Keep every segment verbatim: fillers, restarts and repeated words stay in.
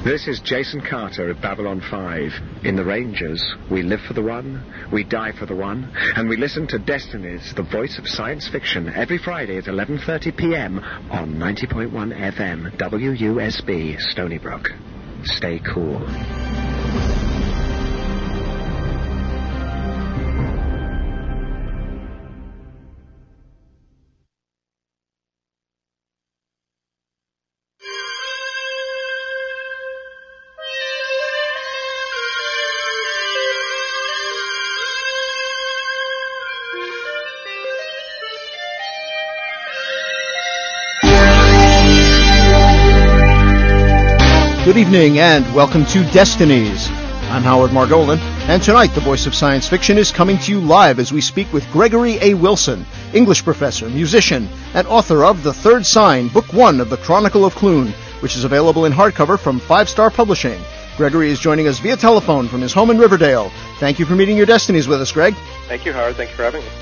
This is Jason Carter of Babylon five. In The Rangers, we live for the one, we die for the one, and we listen to Destinies, the voice of science fiction, every Friday at eleven thirty p.m. on ninety point one F M W U S B, Stony Brook. Stay cool. Good evening and welcome to Destinies. I'm Howard Margolin, and tonight the voice of science fiction is coming to you live as we speak with Gregory A. Wilson, English professor, musician, and author of The Third Sign, Book One of the Chronicle of Clune, which is available in hardcover from Five Star Publishing. Gregory is joining us via telephone from his home in Riverdale. Thank you for meeting your Destinies with us, Greg. Thank you, Howard. Thank you for having me.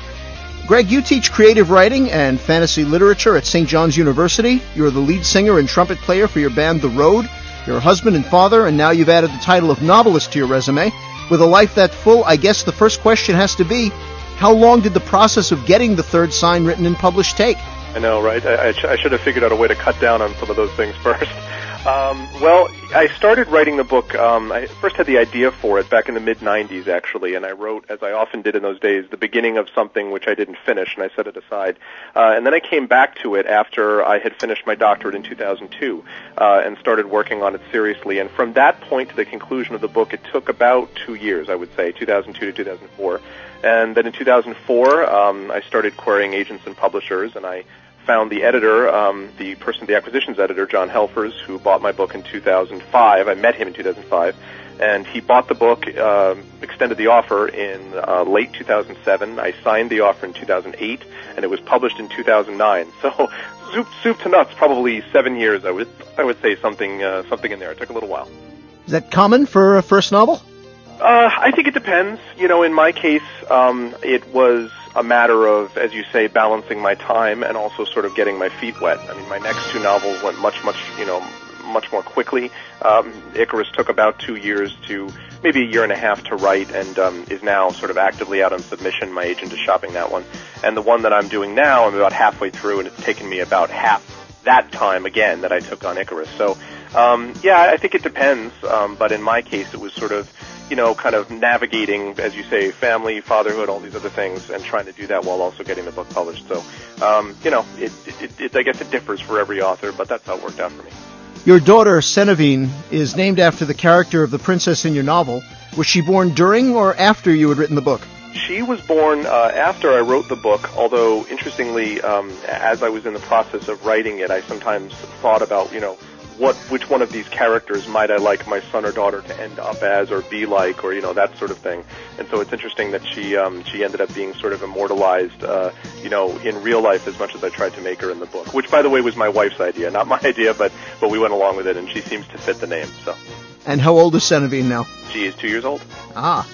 Greg, you teach creative writing and fantasy literature at Saint John's University. You're the lead singer and trumpet player for your band The Road. You're a husband and father, and now you've added the title of novelist to your resume. With a life that full, I guess the first question has to be, how long did the process of getting The Third Sign written and published take? I know, right? I, I, sh- I should have figured out a way to cut down on some of those things first. Um, well, I started writing the book, um, I first had the idea for it back in the mid nineties, actually, and I wrote, as I often did in those days, the beginning of something which I didn't finish, and I set it aside. Uh, and then I came back to it after I had finished my doctorate in two thousand two, uh, and started working on it seriously. And from that point to the conclusion of the book, it took about two years, I would say, two thousand two to two thousand four. And then in two thousand four, um, I started querying agents and publishers, and I found the editor, um, the person, the acquisitions editor, John Helfers, who bought my book in two thousand five. I met him in two thousand five, and he bought the book, uh, extended the offer in uh, late two thousand seven. I signed the offer in two thousand eight, and it was published in two thousand nine. So, soup, soup to nuts, probably seven years. I would, I would say something, uh, something in there. It took a little while. Is that common for a first novel? Uh, I think it depends. You know, in my case, um, it was a matter of, as you say, balancing my time and also sort of getting my feet wet. I mean, my next two novels went much, much, you know, much more quickly. Um, Icarus took about two years to, maybe a year and a half to write, and um, is now sort of actively out on submission. My agent is shopping that one. And the one that I'm doing now, I'm about halfway through, and it's taken me about half that time again that I took on Icarus. So, um, yeah, I think it depends. Um, but in my case, it was sort of, you know, kind of navigating, as you say, family, fatherhood, all these other things, and trying to do that while also getting the book published. So, um, you know, it, it, it, I guess it differs for every author, but that's how it worked out for me. Your daughter, Senevine, is named after the character of the princess in your novel. Was she born during or after you had written the book? She was born uh, after I wrote the book, although, interestingly, um, as I was in the process of writing it, I sometimes thought about, you know, what, which one of these characters might I like my son or daughter to end up as or be like, or, you know, that sort of thing. And so it's interesting that she um, she ended up being sort of immortalized, uh, you know, in real life as much as I tried to make her in the book, which, by the way, was my wife's idea, not my idea, but, but we went along with it, and she seems to fit the name. So. And how old is Senevine now? She is two years old. Ah.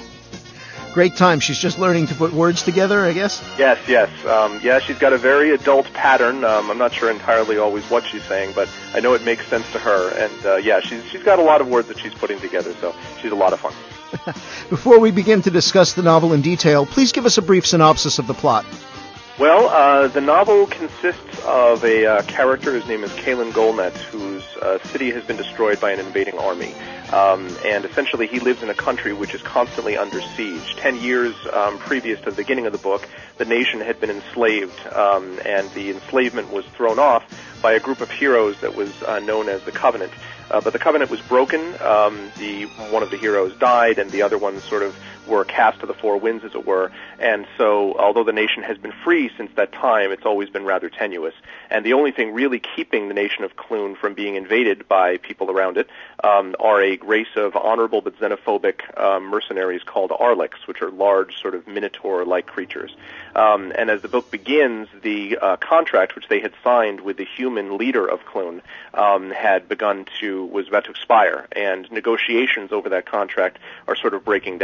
Great time. She's just learning to put words together, I guess? Yes, yes. Um, yeah, she's got a very adult pattern. Um, I'm not sure entirely always what she's saying, but I know it makes sense to her. And, uh, yeah, she's she's got a lot of words that she's putting together, so she's a lot of fun. Before we begin to discuss the novel in detail, please give us a brief synopsis of the plot. Well, uh, the novel consists of a uh, character whose name is Kalen Golnet, whose uh, city has been destroyed by an invading army. Um, and essentially he lives in a country which is constantly under siege. Ten years um, previous to the beginning of the book, the nation had been enslaved, um, and the enslavement was thrown off by a group of heroes that was uh, known as the Covenant. Uh, but the Covenant was broken. Um, the one of the heroes died, and the other ones sort of were cast to the four winds, as it were. And so, although the nation has been free since that time, it's always been rather tenuous. And the only thing really keeping the nation of Clune from being invaded by people around it um, are a race of honorable but xenophobic um, mercenaries called Arlex, which are large, sort of minotaur-like creatures. Um, and as the book begins, the uh, contract which they had signed with the human leader of Clune um, had begun to, was about to expire, and negotiations over that contract are sort of breaking down.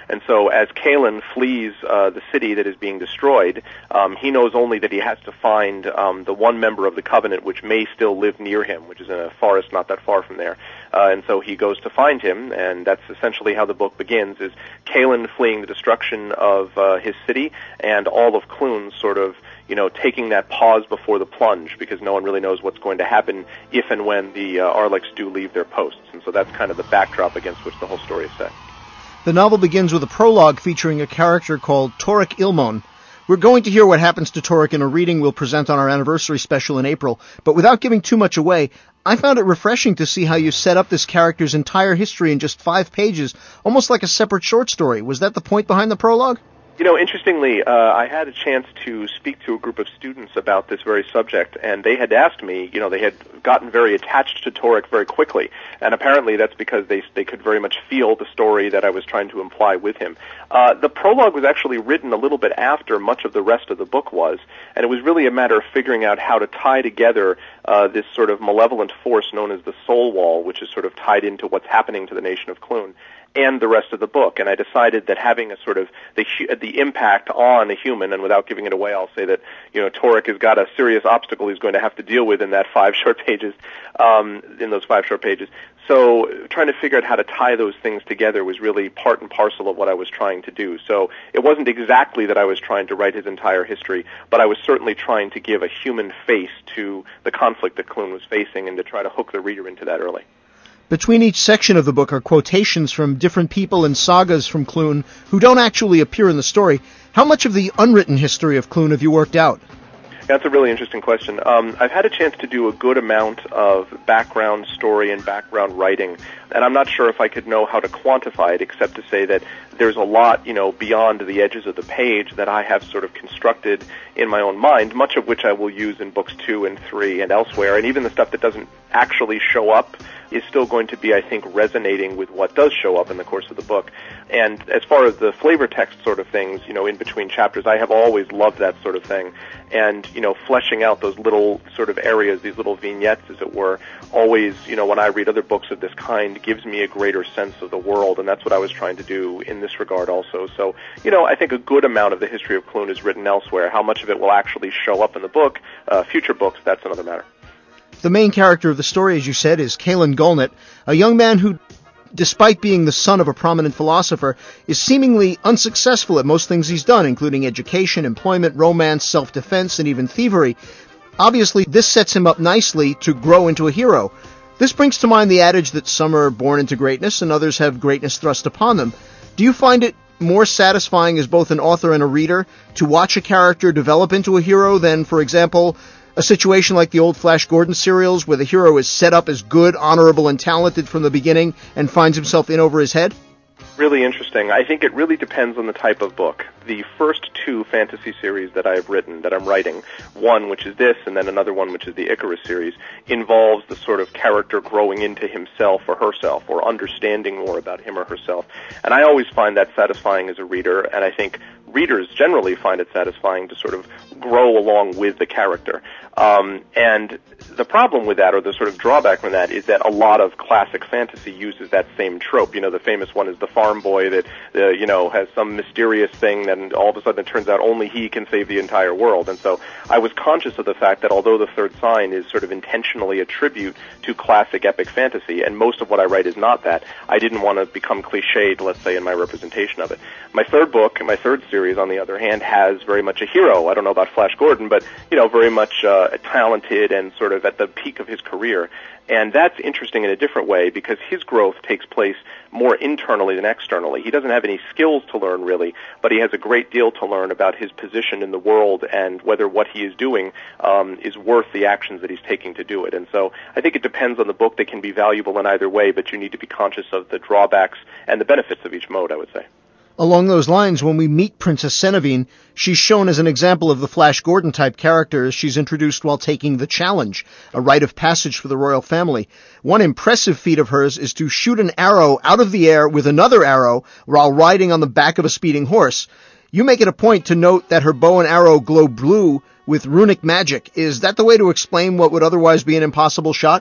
And so as Kalen flees uh, the city that is being destroyed, um, he knows only that he has to find um, the one member of the Covenant which may still live near him, which is in a forest not that far from there. Uh, and so he goes to find him, and that's essentially how the book begins, is Kalen fleeing the destruction of uh, his city, and all of Clune sort of, you know, taking that pause before the plunge, because no one really knows what's going to happen if and when the uh, Arlex do leave their posts. And so that's kind of the backdrop against which the whole story is set. The novel begins with a prologue featuring a character called Torek Ilmon. We're going to hear what happens to Torek in a reading we'll present on our anniversary special in April, but without giving too much away, I found it refreshing to see how you set up this character's entire history in just five pages, almost like a separate short story. Was that the point behind the prologue? You know, interestingly, uh, I had a chance to speak to a group of students about this very subject, and they had asked me, you know, they had gotten very attached to Torek very quickly, and apparently that's because they they could very much feel the story that I was trying to imply with him. Uh, the prologue was actually written a little bit after much of the rest of the book was, and it was really a matter of figuring out how to tie together uh, this sort of malevolent force known as the Soul Wall, which is sort of tied into what's happening to the nation of Clune, and the rest of the book. And I decided that having a sort of the the impact on a human, and without giving it away, I'll say that, you know, Torek has got a serious obstacle he's going to have to deal with in that five short pages, um, in those five short pages. So trying to figure out how to tie those things together was really part and parcel of what I was trying to do. So it wasn't exactly that I was trying to write his entire history, but I was certainly trying to give a human face to the conflict that Clune was facing and to try to hook the reader into that early. Between each section of the book are quotations from different people and sagas from Clune who don't actually appear in the story. How much of the unwritten history of Clune have you worked out? That's a really interesting question. Um, I've had a chance to do a good amount of background story and background writing, and I'm not sure if I could know how to quantify it, except to say that there's a lot, you know, beyond the edges of the page that I have sort of constructed in my own mind, much of which I will use in books two and three and elsewhere, and even the stuff that doesn't actually show up is still going to be, I think, resonating with what does show up in the course of the book. And as far as the flavor text sort of things, you know, in between chapters, I have always loved that sort of thing. And, you know, fleshing out those little sort of areas, these little vignettes, as it were, always, you know, when I read other books of this kind, gives me a greater sense of the world, and that's what I was trying to do in this regard also. So, you know, I think a good amount of the history of Clune is written elsewhere. How much of it will actually show up in the book, uh, future books, that's another matter. The main character of the story, as you said, is Kalen Golnet, a young man who, despite being the son of a prominent philosopher, is seemingly unsuccessful at most things he's done, including education, employment, romance, self-defense, and even thievery. Obviously, this sets him up nicely to grow into a hero. This brings to mind the adage that some are born into greatness and others have greatness thrust upon them. Do you find it more satisfying as both an author and a reader to watch a character develop into a hero than, for example, a situation like the old Flash Gordon serials where the hero is set up as good, honorable, and talented from the beginning and finds himself in over his head? Really interesting. I think it really depends on the type of book. The first two fantasy series that I've written, that I'm writing, one which is this and then another one which is the Icarus series, involves the sort of character growing into himself or herself or understanding more about him or herself. And I always find that satisfying as a reader, and I think readers generally find it satisfying to sort of grow along with the character. Um, and the problem with that, or the sort of drawback from that, is that a lot of classic fantasy uses that same trope. You know, the famous one is the farm boy that, uh, you know, has some mysterious thing, and all of a sudden it turns out only he can save the entire world. And so I was conscious of the fact that although The Third Sign is sort of intentionally a tribute to classic epic fantasy, and most of what I write is not that, I didn't want to become cliched, let's say, in my representation of it. My third book, my third series, on the other hand, has very much a hero. I don't know about Flash Gordon, but, you know, very much uh, talented and sort of at the peak of his career. And that's interesting in a different way because his growth takes place more internally than externally. He doesn't have any skills to learn, really, but he has a great deal to learn about his position in the world and whether what he is doing um, is worth the actions that he's taking to do it. And so I think it depends on the book. They can be valuable in either way, but you need to be conscious of the drawbacks and the benefits of each mode, I would say. Along those lines, when we meet Princess Senevine, she's shown as an example of the Flash Gordon-type character as she's introduced while taking the challenge, a rite of passage for the royal family. One impressive feat of hers is to shoot an arrow out of the air with another arrow while riding on the back of a speeding horse. You make it a point to note that her bow and arrow glow blue with runic magic. Is that the way to explain what would otherwise be an impossible shot?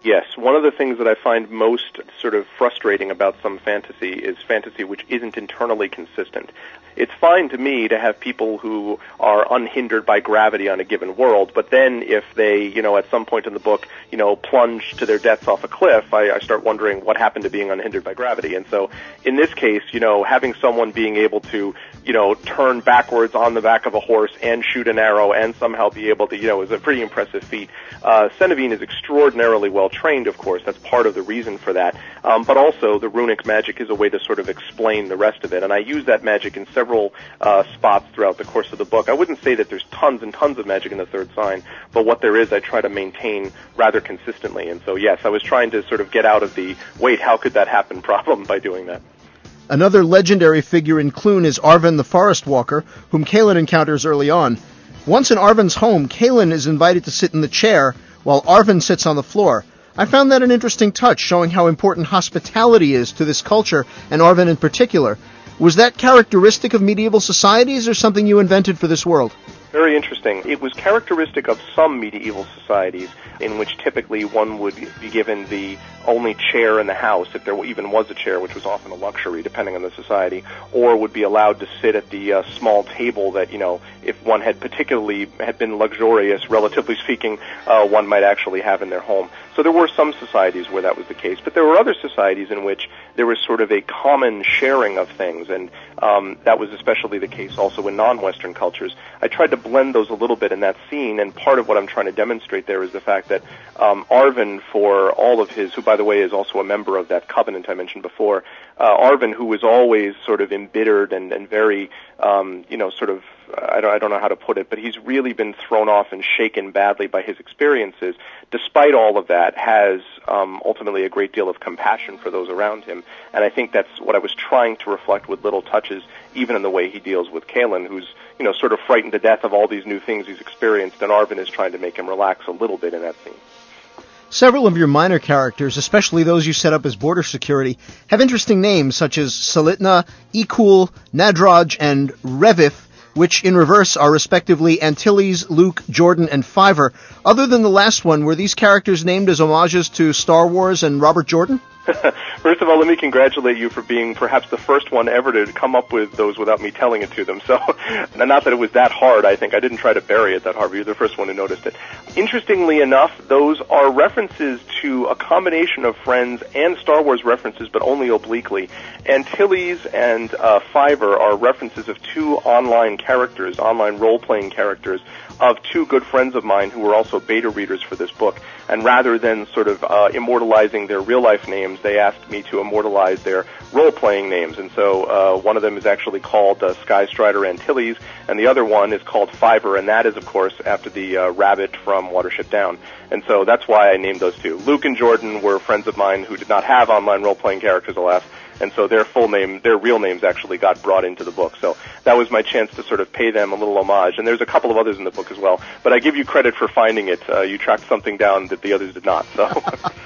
Yes, one of the things that I find most sort of frustrating about some fantasy is fantasy which isn't internally consistent. It's fine to me to have people who are unhindered by gravity on a given world, but then if they, you know, at some point in the book, you know, plunge to their deaths off a cliff, I, I start wondering what happened to being unhindered by gravity. And so in this case, you know, having someone being able to, you know, turn backwards on the back of a horse and shoot an arrow and somehow be able to, you know, is a pretty impressive feat. Uh, Centevine is extraordinarily well trained, of course. That's part of the reason for that. Um, but also, the runic magic is a way to sort of explain the rest of it. And I use that magic in several uh, spots throughout the course of the book. I wouldn't say that there's tons and tons of magic in the third sign, but what there is, I try to maintain rather consistently. And so, yes, I was trying to sort of get out of the, wait, how could that happen problem by doing that. Another legendary figure in Clune is Arven the Forest Walker, whom Kaelin encounters early on. Once in Arven's home, Kaelin is invited to sit in the chair, while Arven sits on the floor. I found that an interesting touch, showing how important hospitality is to this culture, and Arven in particular. Was that characteristic of medieval societies, or something you invented for this world? Very interesting. It was characteristic of some medieval societies in which typically one would be given the only chair in the house, if there even was a chair, which was often a luxury depending on the society, or would be allowed to sit at the uh, small table that, you know, if one had particularly had been luxurious, relatively speaking, uh, one might actually have in their home. So there were some societies where that was the case, but there were other societies in which there was sort of a common sharing of things, and um, that was especially the case also in non-Western cultures. I tried to blend those a little bit in that scene, and part of what I'm trying to demonstrate there is the fact that um, Arven, for all of his, who by the way is also a member of that covenant I mentioned before, uh, Arven, who was always sort of embittered and, and very, um, you know, sort of, I don't, I don't know how to put it, but he's really been thrown off and shaken badly by his experiences. Despite all of that, has um, ultimately a great deal of compassion for those around him, and I think that's what I was trying to reflect with little touches, even in the way he deals with Kaelin, who's, you know, sort of frightened to death of all these new things he's experienced, and Arven is trying to make him relax a little bit in that scene. Several of your minor characters, especially those you set up as border security, have interesting names such as Selitna, Ekul, Nadroj, and Revif, which in reverse are respectively Antilles, Luke, Jordan, and Fiver. Other than the last one, were these characters named as homages to Star Wars and Robert Jordan? First of all, let me congratulate you for being perhaps the first one ever to come up with those without me telling it to them. So, not that it was that hard, I think. I didn't try to bury it that hard, but you're the first one who noticed it. Interestingly enough, those are references to a combination of Friends and Star Wars references, but only obliquely. Antilles and uh, Fiver are references of two online characters, online role-playing characters, of two good friends of mine who were also beta readers for this book. And rather than sort of uh, immortalizing their real-life names, they asked me to immortalize their role-playing names. And so uh, one of them is actually called uh, Skystrider Antilles, and the other one is called Fiver, and that is, of course, after the uh, rabbit from Watership Down. And so that's why I named those two. Luke and Jordan were friends of mine who did not have online role-playing characters, alas, and so their full name, their real names actually got brought into the book. So that was my chance to sort of pay them a little homage. And there's a couple of others in the book as well. But I give you credit for finding it. Uh, you tracked something down that the others did not. So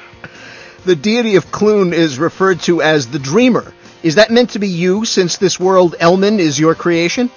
the deity of Clune is referred to as the Dreamer. Is that meant to be you, since this world, Elmin, is your creation?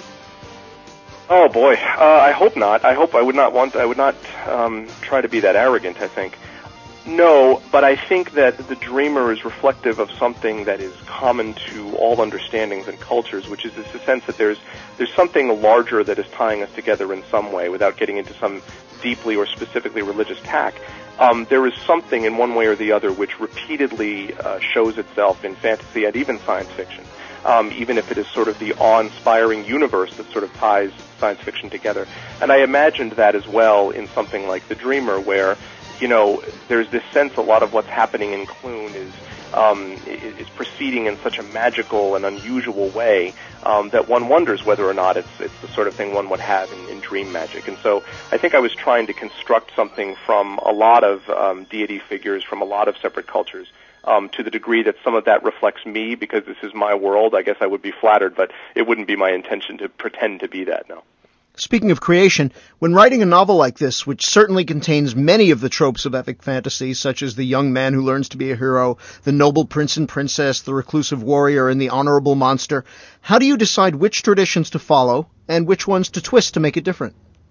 Oh boy, uh, I hope not. I hope I would not want. I would not um, try to be that arrogant, I think. No, but I think that the Dreamer is reflective of something that is common to all understandings and cultures, which is the sense that there's there's something larger that is tying us together in some way, without getting into some deeply or specifically religious tack. Um, there is something in one way or the other which repeatedly uh, shows itself in fantasy and even science fiction, um, even if it is sort of the awe-inspiring universe that sort of ties science fiction together. And I imagined that as well in something like The Dreamer, where, you know, there's this sense a lot of what's happening in Clune is um, is proceeding in such a magical and unusual way um, that one wonders whether or not it's it's the sort of thing one would have in, in dream magic. And so I think I was trying to construct something from a lot of um, deity figures from a lot of separate cultures. Um, to the degree that some of that reflects me, because this is my world, I guess I would be flattered, but it wouldn't be my intention to pretend to be that, no. Speaking of creation, when writing a novel like this, which certainly contains many of the tropes of epic fantasy, such as the young man who learns to be a hero, the noble prince and princess, the reclusive warrior, and the honorable monster, how do you decide which traditions to follow and which ones to twist to make it different?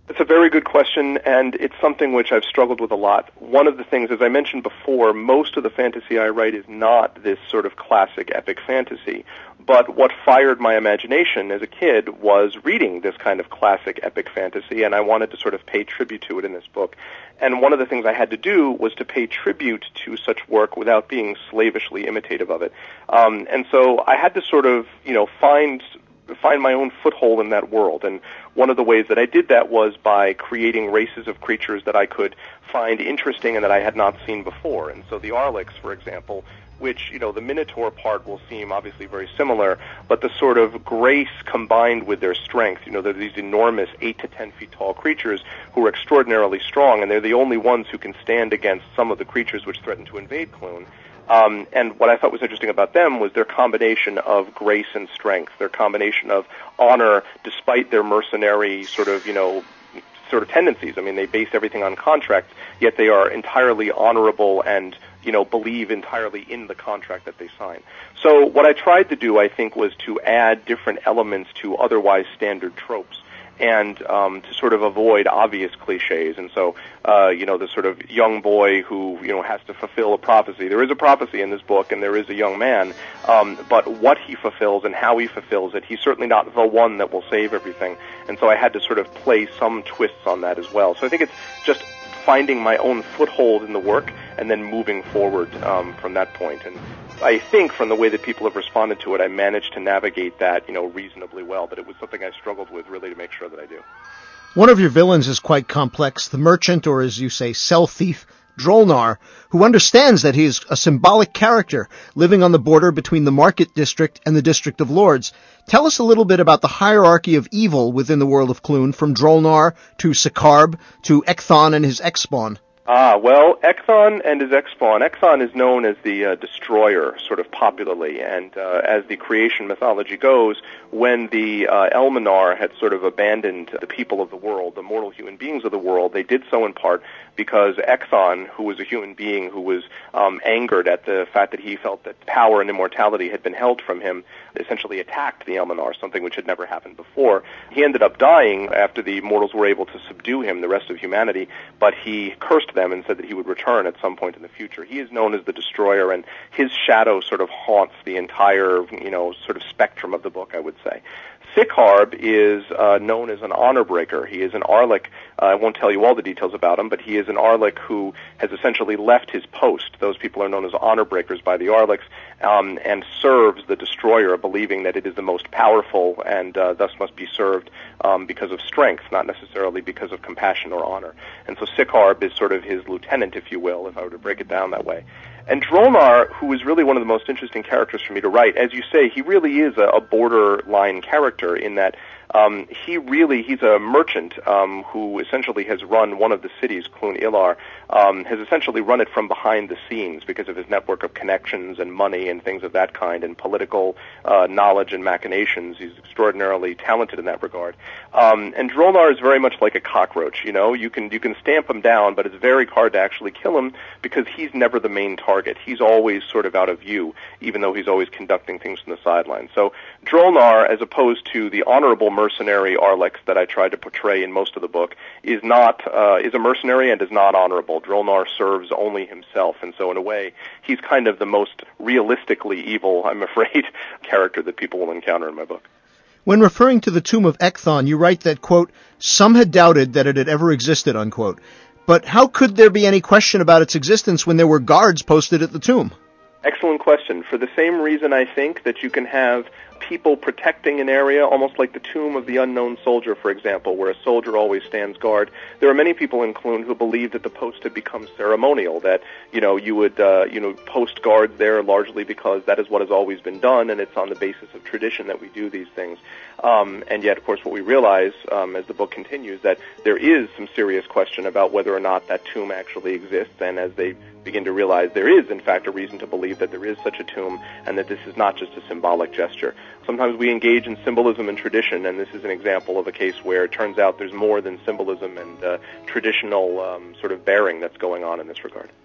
It's a very good question, and it's something which I've struggled with a lot. One of the things, as I mentioned before, most of the fantasy I write is not this sort of classic epic fantasy. But what fired my imagination as a kid was reading this kind of classic epic fantasy, and I wanted to sort of pay tribute to it in this book. And one of the things I had to do was to pay tribute to such work without being slavishly imitative of it. Um, and so I had to sort of, you know, find find my own foothold in that world. And one of the ways that I did that was by creating races of creatures that I could find interesting and that I had not seen before. And so the Arlex, for example, which, you know, the Minotaur part will seem obviously very similar, but the sort of grace combined with their strength, you know, they're these enormous eight to ten feet tall creatures who are extraordinarily strong, and they're the only ones who can stand against some of the creatures which threaten to invade Clune. Um, and what I thought was interesting about them was their combination of grace and strength, their combination of honor despite their mercenary sort of, you know, sort of tendencies. I mean, they base everything on contract, yet they are entirely honorable and, you know, believe entirely in the contract that they sign. So what I tried to do, I think, was to add different elements to otherwise standard tropes, and um, to sort of avoid obvious cliches. And so, uh, you know, the sort of young boy who, you know, has to fulfill a prophecy. There is a prophecy in this book, and there is a young man, um, but what he fulfills and how he fulfills it, he's certainly not the one that will save everything. And so I had to sort of play some twists on that as well. So I think it's just finding my own foothold in the work and then moving forward um, from that point. And I think from the way that people have responded to it, I managed to navigate that, you know, reasonably well, but it was something I struggled with really to make sure that I do. One of your villains is quite complex, the merchant, or as you say, cell thief, Drolnar, who understands that he is a symbolic character living on the border between the Market District and the District of Lords. Tell us a little bit about the hierarchy of evil within the world of Clune, from Drolnar to Sikarb to Ekthon and his X-Spawn. Ah, well, Ekthon and his X-Spawn. Ekthon is known as the uh, Destroyer, sort of popularly, and uh, as the creation mythology goes, when the uh, Elminar had sort of abandoned the people of the world, the mortal human beings of the world, they did so in part because Ekthon, who was a human being who was um, angered at the fact that he felt that power and immortality had been held from him, essentially attacked the Elminar, something which had never happened before. He ended up dying after the mortals were able to subdue him, the rest of humanity, but he cursed them and said that he would return at some point in the future. He is known as the Destroyer, and his shadow sort of haunts the entire, you know, sort of spectrum of the book, I would say. Sikarb is uh, known as an honor breaker. He is an Arlek. Uh, I won't tell you all the details about him, but he is an Arlek who has essentially left his post. Those people are known as honor breakers by the Arleks, um, and serves the Destroyer, believing that it is the most powerful and uh, thus must be served um, because of strength, not necessarily because of compassion or honor. And so Sikarb is sort of his lieutenant, if you will, if I were to break it down that way. And Drolnar, who is really one of the most interesting characters for me to write, as you say, he really is a, a borderline character in that um, he really, he's a merchant um, who essentially has run one of the cities, Clune Ilar, um, has essentially run it from behind the scenes because of his network of connections and money and things of that kind, and political uh, knowledge and machinations. He's extraordinarily talented in that regard. Um, and Drolnar is very much like a cockroach, you know. You can, you can stamp him down, but it's very hard to actually kill him because he's never the main target. He's always sort of out of view, even though he's always conducting things from the sidelines. So Drolnar, as opposed to the honorable mercenary Arlex that I tried to portray in most of the book, is not uh, is a mercenary and is not honorable. Drolnar serves only himself, and so in a way, he's kind of the most realistically evil, I'm afraid, character that people will encounter in my book. When referring to the tomb of Ekthon, you write that, quote, some had doubted that it had ever existed, unquote. But how could there be any question about its existence when there were guards posted at the tomb? Excellent question. For the same reason, I think, that you can have people protecting an area, almost like the tomb of the unknown soldier, for example, where a soldier always stands guard. There are many people in Clune who believe that the post had become ceremonial, that, you know, you would, uh, you know, post guards there largely because that is what has always been done, and it's on the basis of tradition that we do these things. Um, and yet, of course, what we realize um, as the book continues, that there is some serious question about whether or not that tomb actually exists, and as they begin to realize there is, in fact, a reason to believe that there is such a tomb, and that this is not just a symbolic gesture. Sometimes we engage in symbolism and tradition, and this is an example of a case where it turns out there's more than symbolism and uh, traditional um, sort of bearing that's going on in this regard.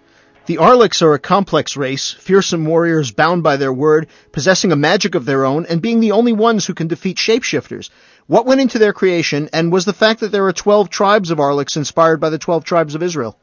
The Arleks are a complex race, fearsome warriors bound by their word, possessing a magic of their own, and being the only ones who can defeat shapeshifters. What went into their creation, and was the fact that there are twelve tribes of Arleks inspired by the twelve tribes of Israel?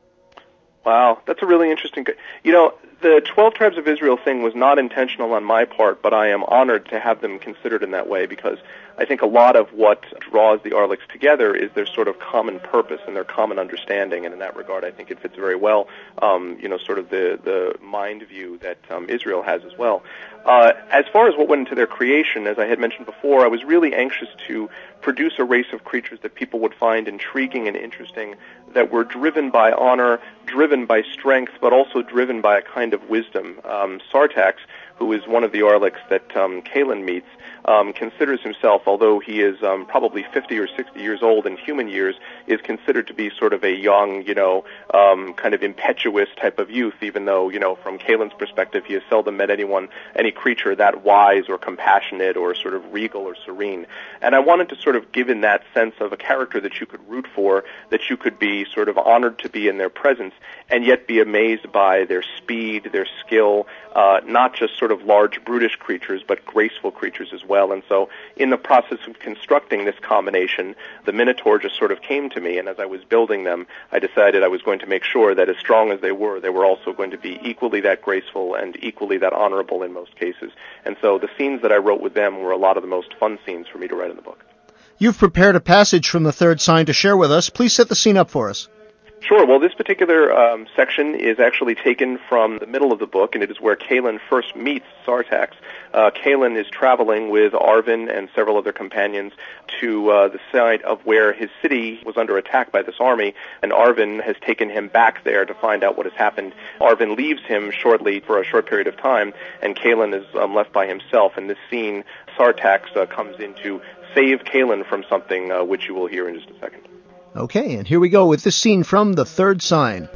Wow, that's a really interesting... You know, the twelve tribes of Israel thing was not intentional on my part, but I am honored to have them considered in that way, because I think a lot of what draws the Arleks together is their sort of common purpose and their common understanding, and in that regard I think it fits very well, um, you know, sort of the, the mind view that um, Israel has as well. Uh, as far as what went into their creation, as I had mentioned before, I was really anxious to produce a race of creatures that people would find intriguing and interesting, that were driven by honor, driven by strength, but also driven by a kind of wisdom. Um, Sartax, who is one of the Arleks that um, Kaelin meets, um, considers himself, although he is um, probably fifty or sixty years old in human years, is considered to be sort of a young, you know, um, kind of impetuous type of youth, even though, you know, from Kaelin's perspective, he has seldom met anyone, any creature that wise or compassionate or sort of regal or serene. And I wanted to sort of give in that sense of a character that you could root for, that you could be sort of honored to be in their presence, and yet be amazed by their speed, their skill, uh, not just sort of large brutish creatures, but graceful creatures as well. And so in the process of constructing this combination, the Minotaur just sort of came to me, and as I was building them, I decided I was going to make sure that as strong as they were, they were also going to be equally that graceful and equally that honorable in most cases. And so the scenes that I wrote with them were a lot of the most fun scenes for me to write in the book. You've prepared a passage from the third sign to share with us. Please set the scene up for us. Sure. Well, this particular um, section is actually taken from the middle of the book, and it is where Kaelin first meets Sartax. Uh, Kaelin is traveling with Arvin and several other companions to uh, the site of where his city was under attack by this army, and Arvin has taken him back there to find out what has happened. Arvin leaves him shortly for a short period of time, and Kaelin is um, left by himself. In this scene, Sartax uh, comes in to save Kaelin from something, uh, which you will hear in just a second. Okay, and here we go with this scene from The Third Sign.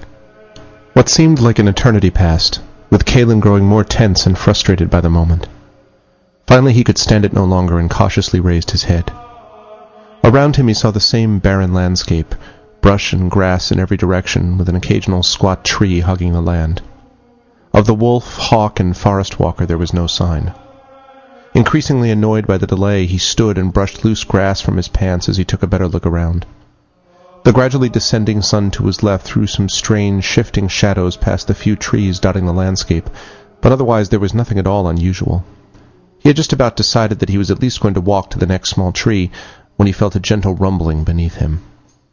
What seemed like an eternity passed, with Kaelin growing more tense and frustrated by the moment. Finally he could stand it no longer and cautiously raised his head. Around him he saw the same barren landscape, brush and grass in every direction, with an occasional squat tree hugging the land. Of the wolf, hawk, and forest walker there was no sign. Increasingly annoyed by the delay, he stood and brushed loose grass from his pants as he took a better look around. The gradually descending sun to his left threw some strange, shifting shadows past the few trees dotting the landscape, but otherwise there was nothing at all unusual. He had just about decided that he was at least going to walk to the next small tree when he felt a gentle rumbling beneath him.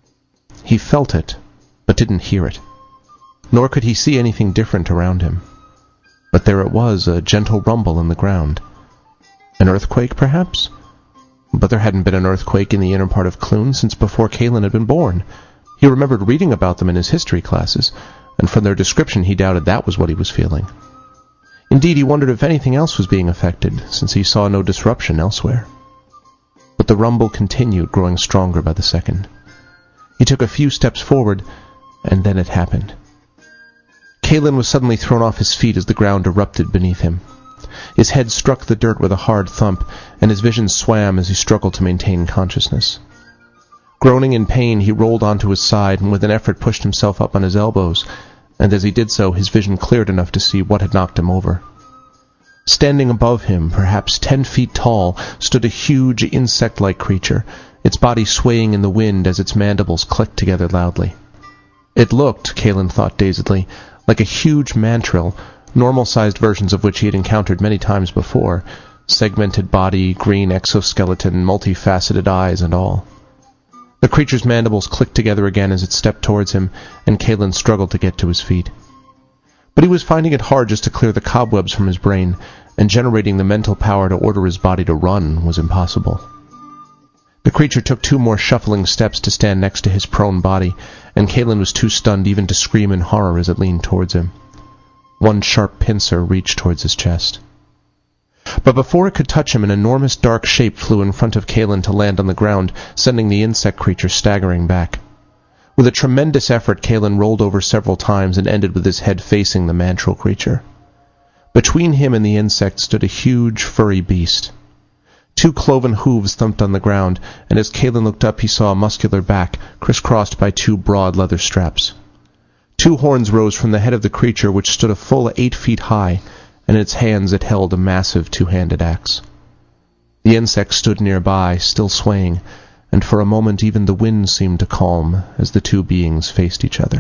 He felt it, but didn't hear it. Nor could he see anything different around him. But there it was, a gentle rumble in the ground. An earthquake, perhaps? But there hadn't been an earthquake in the inner part of Clune since before Kaelin had been born. He remembered reading about them in his history classes, and from their description he doubted that was what he was feeling. Indeed, he wondered if anything else was being affected, since he saw no disruption elsewhere. But the rumble continued, growing stronger by the second. He took a few steps forward, and then it happened. Kaelin was suddenly thrown off his feet as the ground erupted beneath him. His head struck the dirt with a hard thump, and his vision swam as he struggled to maintain consciousness. Groaning in pain, he rolled onto his side and with an effort pushed himself up on his elbows, and as he did so, his vision cleared enough to see what had knocked him over. Standing above him, perhaps ten feet tall, stood a huge insect-like creature, its body swaying in the wind as its mandibles clicked together loudly. It looked, Kaelin thought dazedly, like a huge mandrill, normal-sized versions of which he had encountered many times before, segmented body, green exoskeleton, multifaceted eyes and all. The creature's mandibles clicked together again as it stepped towards him, and Kaelin struggled to get to his feet. But he was finding it hard just to clear the cobwebs from his brain, and generating the mental power to order his body to run was impossible. The creature took two more shuffling steps to stand next to his prone body, and Kaelin was too stunned even to scream in horror as it leaned towards him. One sharp pincer reached towards his chest. But before it could touch him, an enormous dark shape flew in front of Kaelin to land on the ground, sending the insect creature staggering back. With a tremendous effort, Kaelin rolled over several times and ended with his head facing the mandrill creature. Between him and the insect stood a huge, furry beast. Two cloven hooves thumped on the ground, and as Kaelin looked up he saw a muscular back, crisscrossed by two broad leather straps. Two horns rose from the head of the creature, which stood a full eight feet high, and in its hands it held a massive two-handed axe. The insect stood nearby, still swaying, and for a moment even the wind seemed to calm as the two beings faced each other.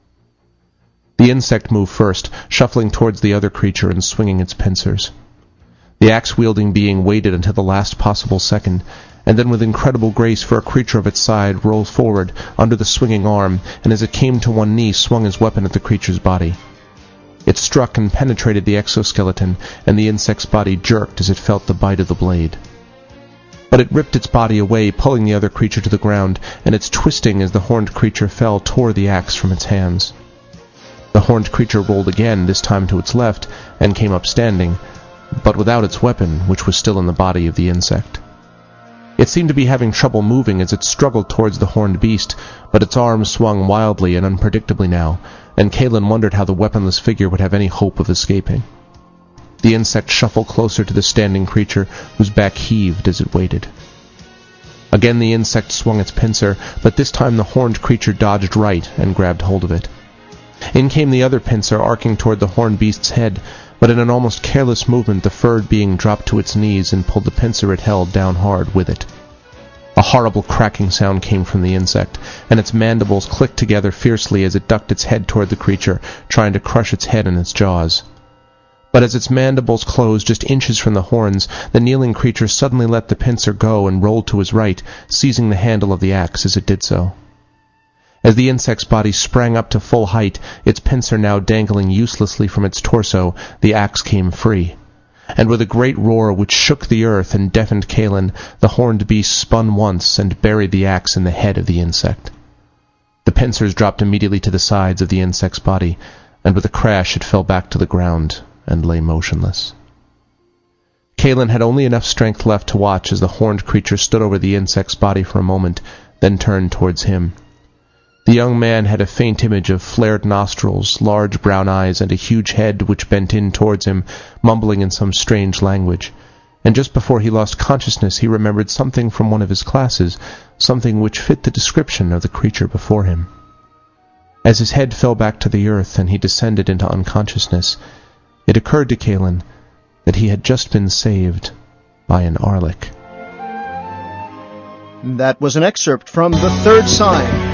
The insect moved first, shuffling towards the other creature and swinging its pincers. The axe-wielding being waited until the last possible second, and then with incredible grace for a creature of its size rolled forward under the swinging arm, and as it came to one knee swung his weapon at the creature's body. It struck and penetrated the exoskeleton, and the insect's body jerked as it felt the bite of the blade. But it ripped its body away, pulling the other creature to the ground, and its twisting as the horned creature fell tore the axe from its hands. The horned creature rolled again, this time to its left, and came up standing, but without its weapon, which was still in the body of the insect. It seemed to be having trouble moving as it struggled towards the horned beast, but its arms swung wildly and unpredictably now, and Kalen wondered how the weaponless figure would have any hope of escaping. The insect shuffled closer to the standing creature, whose back heaved as it waited. Again the insect swung its pincer, but this time the horned creature dodged right and grabbed hold of it. In came the other pincer, arcing toward the horned beast's head, but in an almost careless movement the furred being dropped to its knees and pulled the pincer it held down hard with it. A horrible cracking sound came from the insect, and its mandibles clicked together fiercely as it ducked its head toward the creature, trying to crush its head in its jaws. But as its mandibles closed just inches from the horns, the kneeling creature suddenly let the pincer go and rolled to his right, seizing the handle of the axe as it did so. As the insect's body sprang up to full height, its pincer now dangling uselessly from its torso, the axe came free. And with a great roar which shook the earth and deafened Kalen, the horned beast spun once and buried the axe in the head of the insect. The pincers dropped immediately to the sides of the insect's body, and with a crash it fell back to the ground and lay motionless. Kalen had only enough strength left to watch as the horned creature stood over the insect's body for a moment, then turned towards him. The young man had a faint image of flared nostrils, large brown eyes, and a huge head which bent in towards him, mumbling in some strange language. And just before he lost consciousness he remembered something from one of his classes, something which fit the description of the creature before him. As his head fell back to the earth and he descended into unconsciousness, it occurred to Kalen that he had just been saved by an Arlic. That was an excerpt from The Third Sign,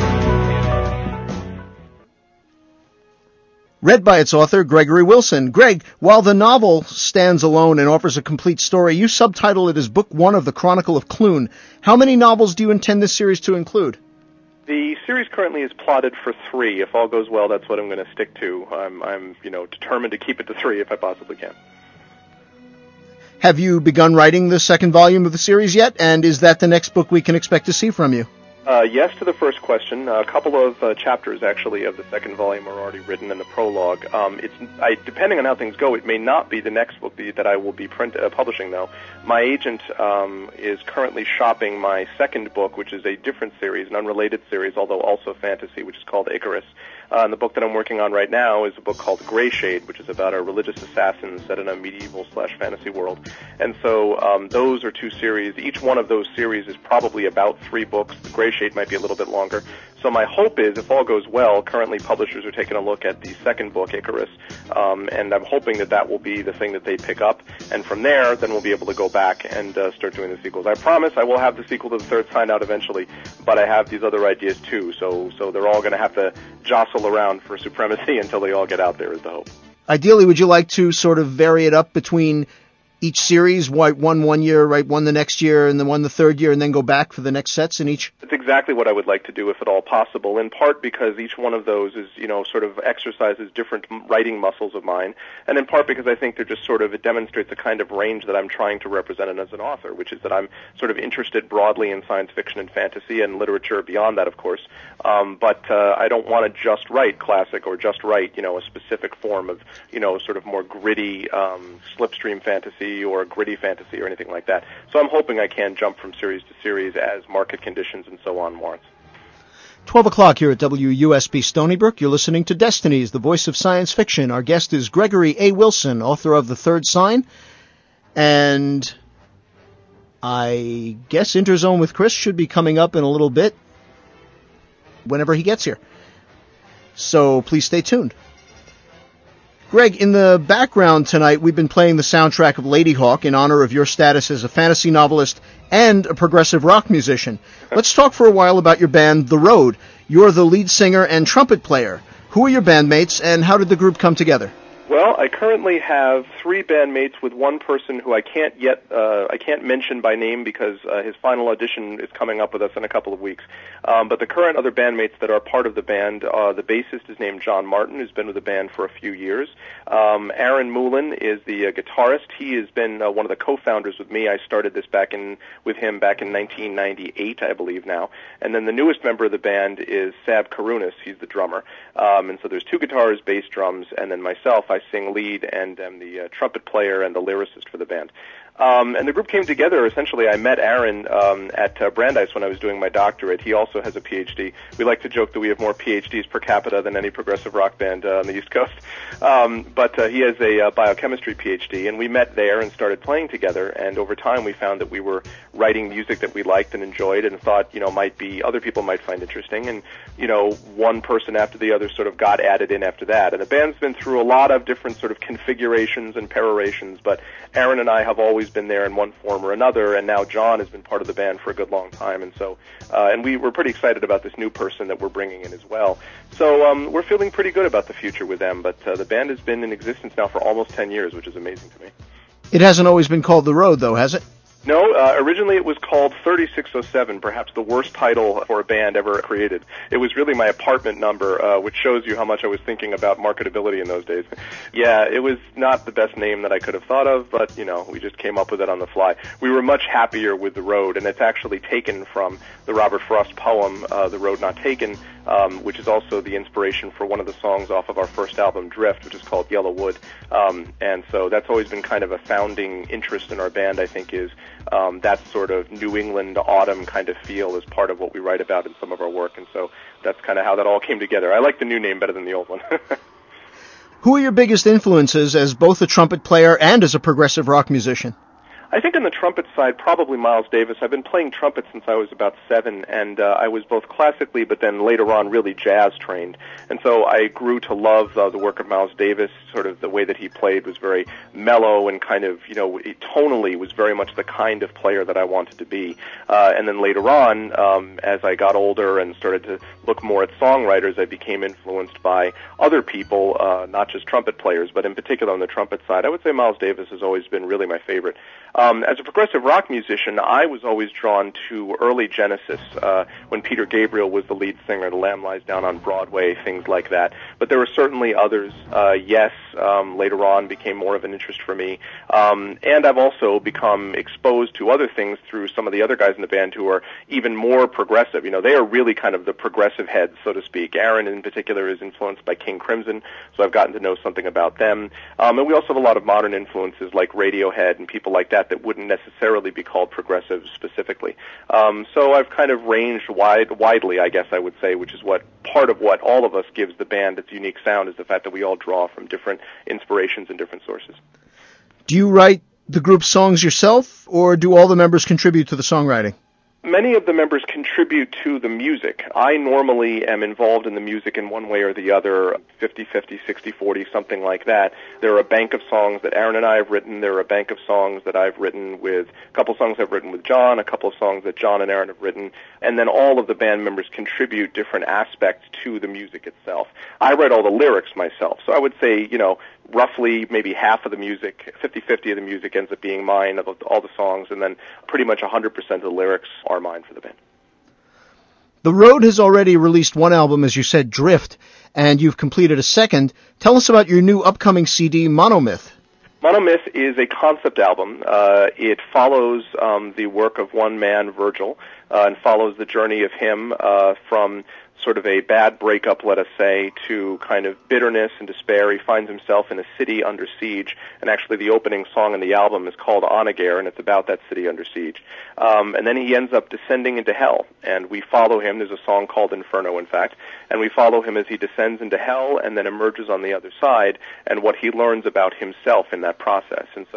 read by its author, Gregory Wilson. Greg, while the novel stands alone and offers a complete story, you subtitle it as Book One of the Chronicle of Clune. How many novels do you intend this series to include? The series currently is plotted for three. If all goes well, that's what I'm going to stick to. I'm, I'm, you know, determined to keep it to three if I possibly can. Have you begun writing the second volume of the series yet? And is that the next book we can expect to see from you? Uh, yes to the first question. A couple of uh, chapters, actually, of the second volume are already written in the prologue. Um, it's I, depending on how things go, it may not be the next book that I will be print, uh, publishing, though. My agent um, is currently shopping my second book, which is a different series, an unrelated series, although also fantasy, which is called Icarus. Uh, and the book that I'm working on right now is a book called Greyshade, which is about a religious assassin set in a medieval slash fantasy world. And so um, those are two series. Each one of those series is probably about three books. The Greyshade might be a little bit longer. So my hope is, if all goes well, currently publishers are taking a look at the second book, Icarus, um, and I'm hoping that that will be the thing that they pick up. And from there, then we'll be able to go back and uh, start doing the sequels. I promise I will have the sequel to The Third Sign out eventually, but I have these other ideas too. So, so they're all going to have to jostle around for supremacy until they all get out there, is the hope. Ideally, would you like to sort of vary it up between each series, write one one year, write one the next year, and then one the third year, and then go back for the next sets in each? That's exactly what I would like to do, if at all possible, in part because each one of those is, you know, sort of exercises different writing muscles of mine, and in part because I think they're just sort of, it demonstrates the kind of range that I'm trying to represent as an author, which is that I'm sort of interested broadly in science fiction and fantasy and literature beyond that, of course, um, but uh, I don't want to just write classic or just write, you know, a specific form of, you know, sort of more gritty um, slipstream fantasy or gritty fantasy or anything like that. So I'm hoping I can jump from series to series as market conditions and so on warrants. twelve o'clock here at W U S B Stony Brook. You're listening to Destinies, the voice of science fiction. Our guest is Gregory A. Wilson, author of The Third Sign. And I guess Interzone with Chris should be coming up in a little bit, whenever he gets here. so please stay tuned. Greg, in the background tonight, we've been playing the soundtrack of Ladyhawke in honor of your status as a fantasy novelist and a progressive rock musician. Let's talk for a while about your band, The Road. You're the lead singer and trumpet player. Who are your bandmates, and how did the group come together? Well, I currently have three bandmates with one person who I can't yet, uh, I can't mention by name because uh, his final audition is coming up with us in a couple of weeks. Um, but the current other bandmates that are part of the band, uh, the bassist is named John Martin, who's been with the band for a few years. Um, Aaron Moulin is the uh, guitarist. He has been uh, one of the co-founders with me. I started this back in with him back in nineteen ninety-eight, I believe now. And then the newest member of the band is Sab Karunas. He's the drummer. Um, and so there's two guitars, bass, drums, and then myself. I sing lead and am the uh, trumpet player and the lyricist for the band. Um, and the group came together, essentially, I met Aaron um, at uh, Brandeis when I was doing my doctorate. He also has a P H D. We like to joke that we have more P H Ds per capita than any progressive rock band uh, on the East Coast. Um, but uh, he has a uh, biochemistry P H D, and we met there and started playing together. And over time, we found that we were writing music that we liked and enjoyed and thought, you know, might be, other people might find interesting. And, you know, one person after the other sort of got added in after that. And the band's been through a lot of different sort of configurations and perorations, but Aaron and I have always been there in one form or another, and now John has been part of the band for a good long time, and so uh, and we were pretty excited about this new person that we're bringing in as well. So um, we're feeling pretty good about the future with them, but uh, the band has been in existence now for almost ten years, which is amazing to me. It hasn't always been called The Road, though, has it? No, uh, originally it was called thirty-six oh seven, perhaps the worst title for a band ever created. It was really my apartment number, uh, which shows you how much I was thinking about marketability in those days. Yeah, it was not the best name that I could have thought of, but, you know, we just came up with it on the fly. We were much happier with The Road, and it's actually taken from the Robert Frost poem, uh, The Road Not Taken, um, which is also the inspiration for one of the songs off of our first album, Drift, which is called Yellow Wood. Um, and so that's always been kind of a founding interest in our band, I think, is Um, that sort of New England autumn kind of feel is part of what we write about in some of our work, and so that's kind of how that all came together. I like the new name better than the old one. Who are your biggest influences as both a trumpet player and as a progressive rock musician? I think on the trumpet side, probably Miles Davis. I've been playing trumpet since I was about seven, and uh, I was both classically, but then later on really jazz trained. And so I grew to love uh, the work of Miles Davis. Sort of the way that he played was very mellow and kind of, you know, it tonally was very much the kind of player that I wanted to be. Uh, and then later on, um, as I got older and started to look more at songwriters, I became influenced by other people, uh, not just trumpet players, but in particular on the trumpet side. I would say Miles Davis has always been really my favorite. Um, as a progressive rock musician, I was always drawn to early Genesis, uh, when Peter Gabriel was the lead singer, The Lamb Lies Down on Broadway, things like that. But there were certainly others. Uh, Yes, um, later on became more of an interest for me. Um, and I've also become exposed to other things through some of the other guys in the band who are even more progressive. You know, they are really kind of the progressive heads, so to speak. Aaron, in particular, is influenced by King Crimson, so I've gotten to know something about them. Um, and we also have a lot of modern influences like Radiohead and people like that that wouldn't necessarily be called progressive specifically. Um, so I've kind of ranged wide, widely, I guess I would say, which is what part of what all of us gives the band its unique sound, is the fact that we all draw from different inspirations and different sources. Do you write the group's songs yourself, or do all the members contribute to the songwriting? Many of the members contribute to the music. I normally am involved in the music in one way or the other, fifty-fifty, sixty-forty, something like that. There are a bank of songs that Aaron and I have written. There are a bank of songs that I've written with, a couple songs I've written with John, a couple of songs that John and Aaron have written, and then all of the band members contribute different aspects to the music itself. I write all the lyrics myself, so I would say, you know, roughly maybe half of the music, fifty-fifty of the music ends up being mine, of all the songs, and then pretty much one hundred percent of the lyrics are mine for the band. The Road has already released one album, as you said, Drift, and you've completed a second. Tell us about your new upcoming C D, Monomyth. Monomyth is a concept album. Uh, it follows um, the work of one man, Virgil, uh, and follows the journey of him uh, from sort of a bad breakup, let us say, to kind of bitterness and despair. He finds himself in a city under siege, and actually the opening song in the album is called Onager, and it's about that city under siege. Um, and then he ends up descending into hell, and we follow him. There's a song called Inferno, in fact, and we follow him as he descends into hell and then emerges on the other side, and what he learns about himself in that process. And so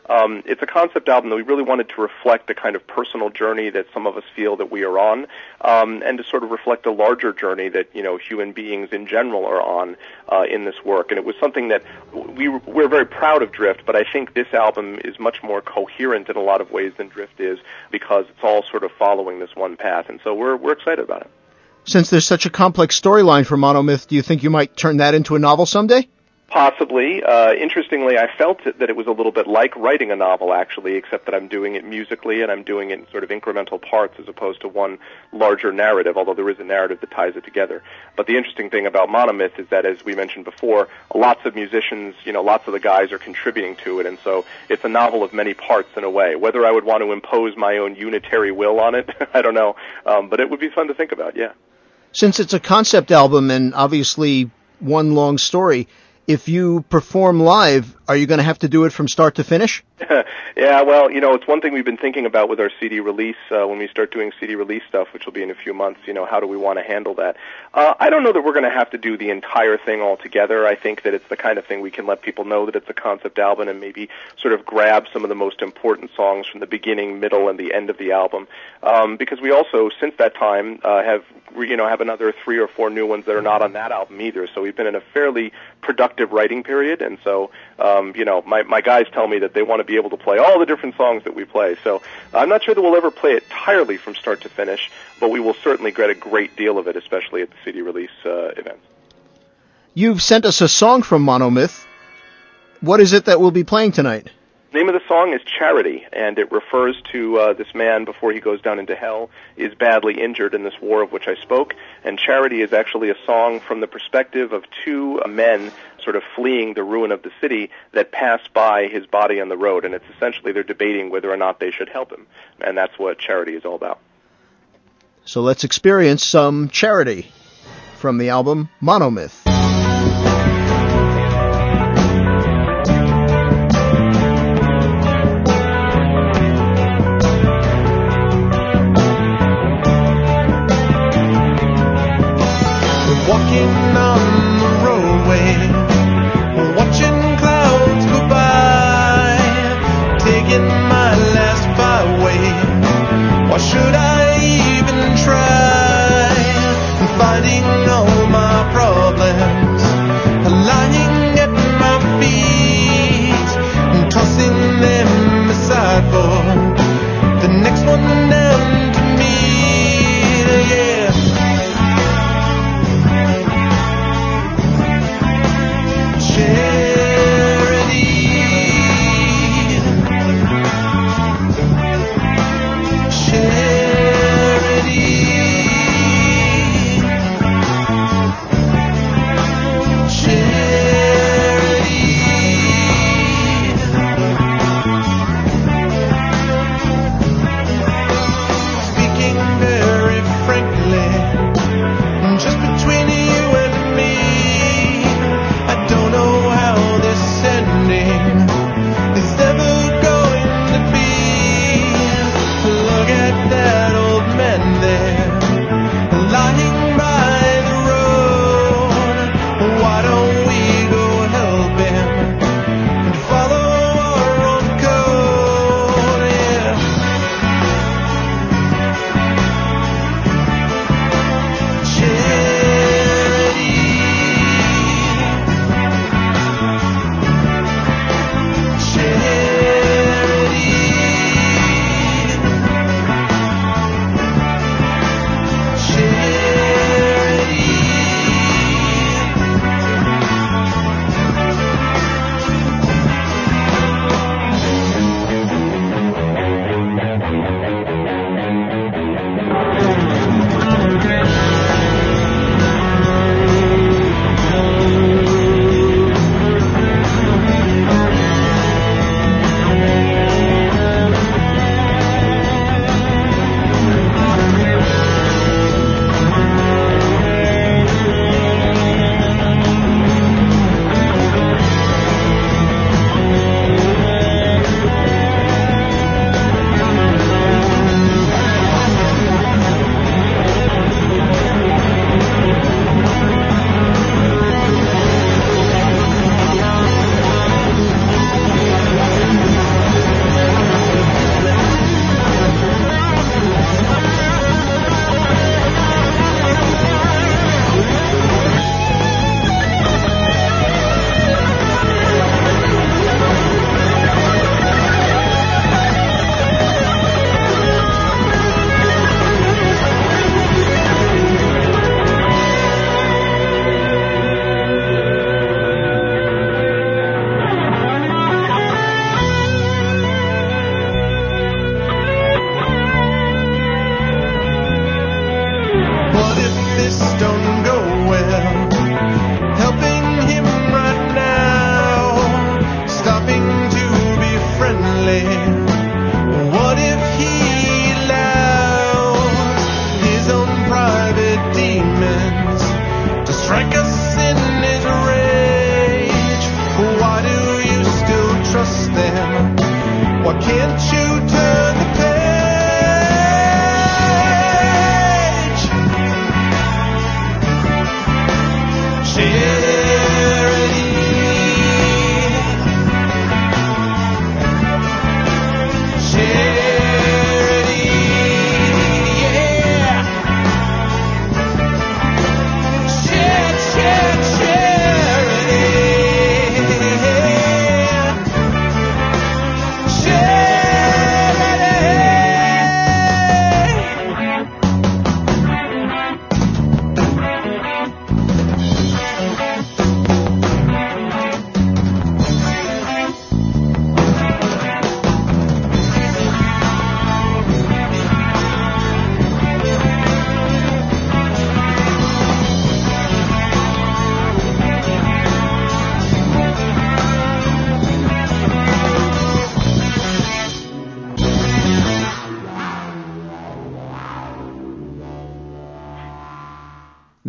um, it's a concept album that we really wanted to reflect the kind of personal journey that some of us feel that we are on, um, and to sort of reflect a larger journey that, you know, human beings in general are on uh, in this work. And it was something that we were, we're very proud of Drift, but I think this album is much more coherent in a lot of ways than Drift is, because it's all sort of following this one path. And so we're we're excited about it. Since there's such a complex storyline for Monomyth, do you think you might turn that into a novel someday? Possibly. Uh, interestingly, I felt that it was a little bit like writing a novel, actually, except that I'm doing it musically and I'm doing it in sort of incremental parts as opposed to one larger narrative, although there is a narrative that ties it together. But the interesting thing about Monomyth is that, as we mentioned before, lots of musicians, you know, lots of the guys are contributing to it, and so it's a novel of many parts in a way. Whether I would want to impose my own unitary will on it, I don't know, um, but it would be fun to think about, yeah. Since it's a concept album and obviously one long story, if you perform live, are you going to have to do it from start to finish? Yeah, well, you know, it's one thing we've been thinking about with our C D release, uh, when we start doing C D release stuff, which will be in a few months, you know, how do we want to handle that? Uh, I don't know that we're going to have to do the entire thing all together. I think that it's the kind of thing we can let people know that it's a concept album and maybe sort of grab some of the most important songs from the beginning, middle, and the end of the album. Um, because we also, since that time, uh, have, you know, have another three or four new ones that are not on that album either. So we've been in a fairly productive writing period, and so, um, you know, my, my guys tell me that they want to be able to play all the different songs that we play. So I'm not sure that we'll ever play it entirely from start to finish, but we will certainly get a great deal of it, especially at the C D release uh, events. You've sent us a song from Monomyth. What is it that we'll be playing tonight? The name of the song is Charity, and it refers to uh, this man before he goes down into hell is badly injured in this war of which I spoke, and Charity is actually a song from the perspective of two men sort of fleeing the ruin of the city that pass by his body on the road, and it's essentially they're debating whether or not they should help him, and that's what Charity is all about. So let's experience some Charity from the album Monomyth. Walking on the roadway, watching clouds go by, taking my last byway. Why should I even try? Fighting all my problems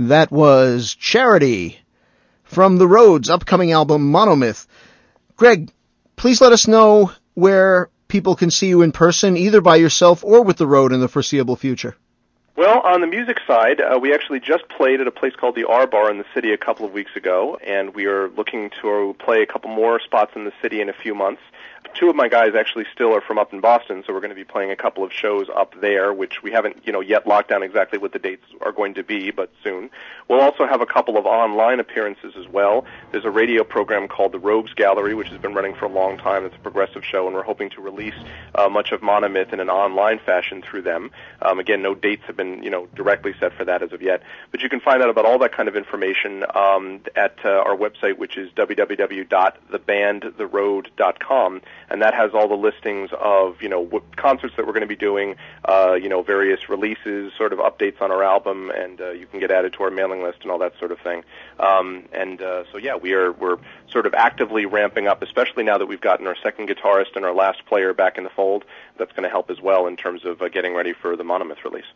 That was Charity from The Road's upcoming album Monomyth. Greg, please let us know where people can see you in person, either by yourself or with The Road in the foreseeable future. Well, on the music side, uh, we actually just played at a place called the R Bar in the city a couple of weeks ago, and we are looking to play a couple more spots in the city in a few months. Two of my guys actually still are from up in Boston, so we're going to be playing a couple of shows up there, which we haven't, you know, yet locked down exactly what the dates are going to be, but soon. We'll also have a couple of online appearances as well. There's a radio program called the Rogues Gallery, which has been running for a long time. It's a progressive show, and we're hoping to release uh, much of Monomyth in an online fashion through them. Um, again, no dates have been, you know, directly set for that as of yet, but you can find out about all that kind of information um, at uh, our website, which is w w w dot the band the road dot com. And that has all the listings of, you know, what concerts that we're going to be doing, uh, you know, various releases, sort of updates on our album, and uh, you can get added to our mailing list and all that sort of thing. Um, and uh, so, yeah, we are we're sort of actively ramping up, especially now that we've gotten our second guitarist and our last player back in the fold. That's going to help as well in terms of uh, getting ready for the Monomyth release.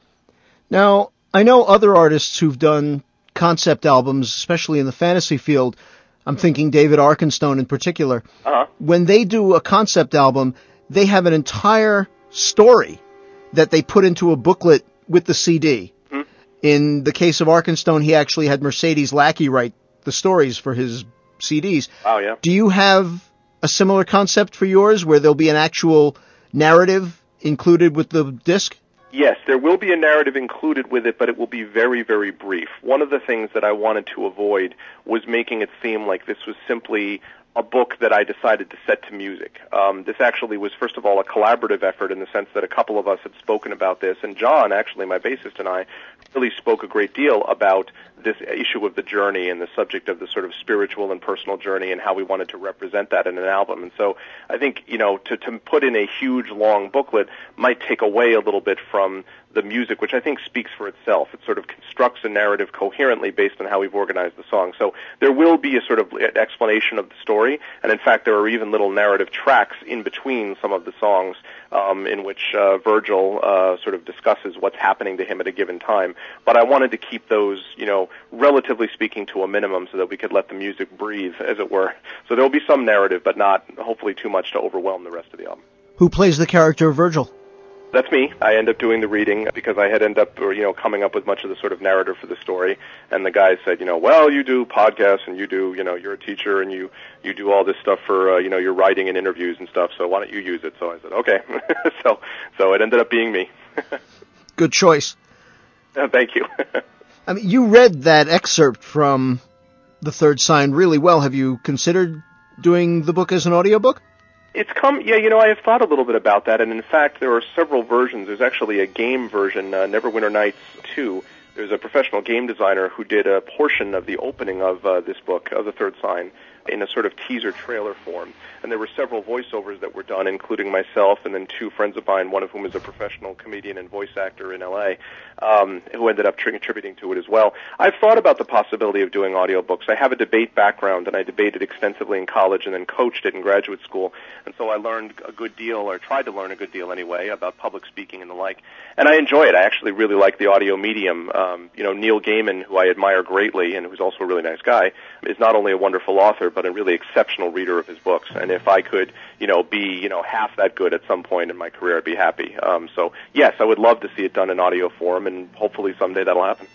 Now, I know other artists who've done concept albums, especially in the fantasy field. I'm thinking David Arkenstone in particular. Uh-huh. When they do a concept album, they have an entire story that they put into a booklet with the C D. Mm-hmm. In the case of Arkenstone, he actually had Mercedes Lackey write the stories for his C Ds. Oh, yeah. Do you have a similar concept for yours where there'll be an actual narrative included with the disc? Yes, there will be a narrative included with it, but it will be very, very brief. One of the things that I wanted to avoid was making it seem like this was simply a book that I decided to set to music. Um, this actually was, first of all, a collaborative effort in the sense that a couple of us had spoken about this, and John, actually, my bassist, and I really spoke a great deal about this issue of the journey and the subject of the sort of spiritual and personal journey and how we wanted to represent that in an album. And so I think, you know, to, to put in a huge, long booklet might take away a little bit from the music, which I think speaks for itself. It sort of constructs a narrative coherently based on how we've organized the song. So there will be a sort of explanation of the story, and in fact there are even little narrative tracks in between some of the songs um, in which uh, Virgil uh, sort of discusses what's happening to him at a given time. But I wanted to keep those, you know, relatively speaking to a minimum so that we could let the music breathe, as it were. So there will be some narrative, but not hopefully too much to overwhelm the rest of the album. Who plays the character of Virgil? That's me. I end up doing the reading because I had ended up, you know, coming up with much of the sort of narrative for the story. And the guy said, you know, well, you do podcasts and you do, you know, you're a teacher and you, you do all this stuff for, uh, you know, your writing and interviews and stuff. So why don't you use it? So I said, okay. so, so it ended up being me. Good choice. Uh, thank you. I mean, you read that excerpt from The Third Sign really well. Have you considered doing the book as an audiobook? It's come, yeah, you know, I have thought a little bit about that, and in fact, there are several versions. There's actually a game version, uh, Neverwinter Nights two. There's a professional game designer who did a portion of the opening of uh, this book, of The Third Sign, in a sort of teaser trailer form. And there were several voiceovers that were done, including myself and then two friends of mine, one of whom is a professional comedian and voice actor in L A, um, who ended up contributing to it as well. I've thought about the possibility of doing audiobooks. I have a debate background, and I debated extensively in college and then coached it in graduate school. And so I learned a good deal, or tried to learn a good deal anyway, about public speaking and the like. And I enjoy it. I actually really like the audio medium. Um, you know, Neil Gaiman, who I admire greatly and who's also a really nice guy, is not only a wonderful author, but a really exceptional reader of his books. And if I could, you know, be, you know, half that good at some point in my career, I'd be happy. Um, so, yes, I would love to see it done in audio form, and hopefully someday that'll happen.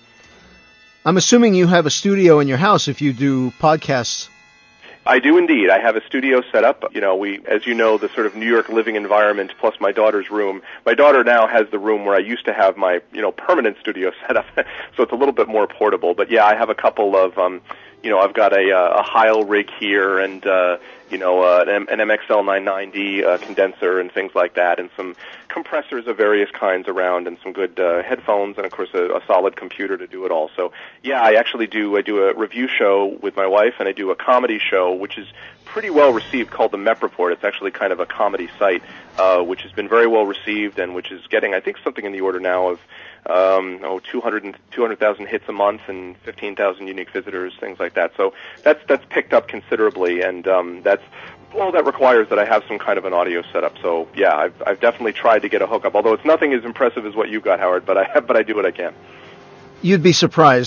I'm assuming you have a studio in your house if you do podcasts. I do indeed. I have a studio set up. You know, we, as you know, the sort of New York living environment plus my daughter's room. My daughter now has the room where I used to have my, you know, permanent studio set up, so it's a little bit more portable. But yeah, I have a couple of, um, you know, I've got a, a Heil rig here, and uh, you know, uh, an M X L nine ninety uh, condenser and things like that, and some compressors of various kinds around, and some good uh, headphones, and of course a, a solid computer to do it all. So yeah, I actually do. I do a review show with my wife, and I do a comedy show, which is pretty well received, called the Mep Report. It's actually kind of a comedy site, uh, which has been very well received, and which is getting, I think, something in the order now of um, oh, two hundred thousand hits a month and fifteen thousand unique visitors, things like that. So that's that's picked up considerably, and um, that's all that requires that I have some kind of an audio setup. So yeah, I've I've definitely tried to get a hookup, although it's nothing as impressive as what you got, Howard. But I but I do what I can. You'd be surprised.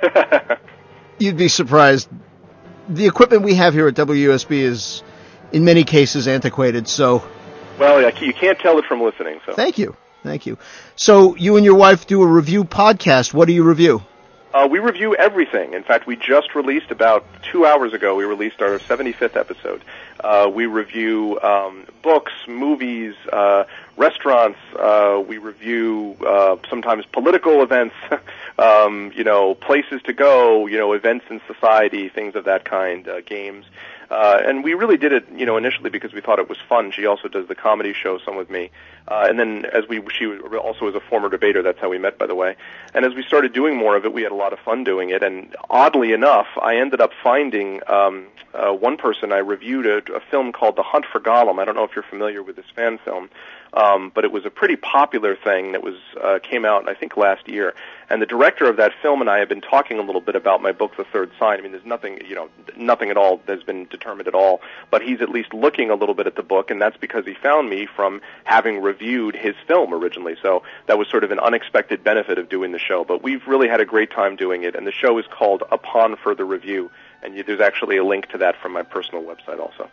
You'd be surprised. The equipment we have here at W U S B is, in many cases, antiquated, so... Well, yeah, you can't tell it from listening, so... Thank you. Thank you. So, you and your wife do a review podcast. What do you review? Uh, we review everything. In fact, we just released, about two hours ago, we released our seventy-fifth episode. Uh, we review um, books, movies, uh, restaurants. Uh, we review uh, sometimes political events, um, you know, places to go, you know, events in society, things of that kind, uh, games. Uh, and we really did it, you know, initially because we thought it was fun. She also does the comedy show, Some With Me. Uh, and then as we, she also is a former debater. That's how we met, by the way. And as we started doing more of it, we had a lot of fun doing it. And oddly enough, I ended up finding um, uh, one person. I reviewed a, a film called The Hunt for Gollum. I don't know if you're familiar with this fan film. Um, but it was a pretty popular thing that was uh, came out, I think, last year. And the director of that film and I have been talking a little bit about my book, The Third Sign. I mean, there's nothing, you know, nothing at all has been determined at all. But he's at least looking a little bit at the book, and that's because he found me from having reviewed his film originally. So that was sort of an unexpected benefit of doing the show. But we've really had a great time doing it, and the show is called Upon Further Review. And you, there's actually a link to that from my personal website also.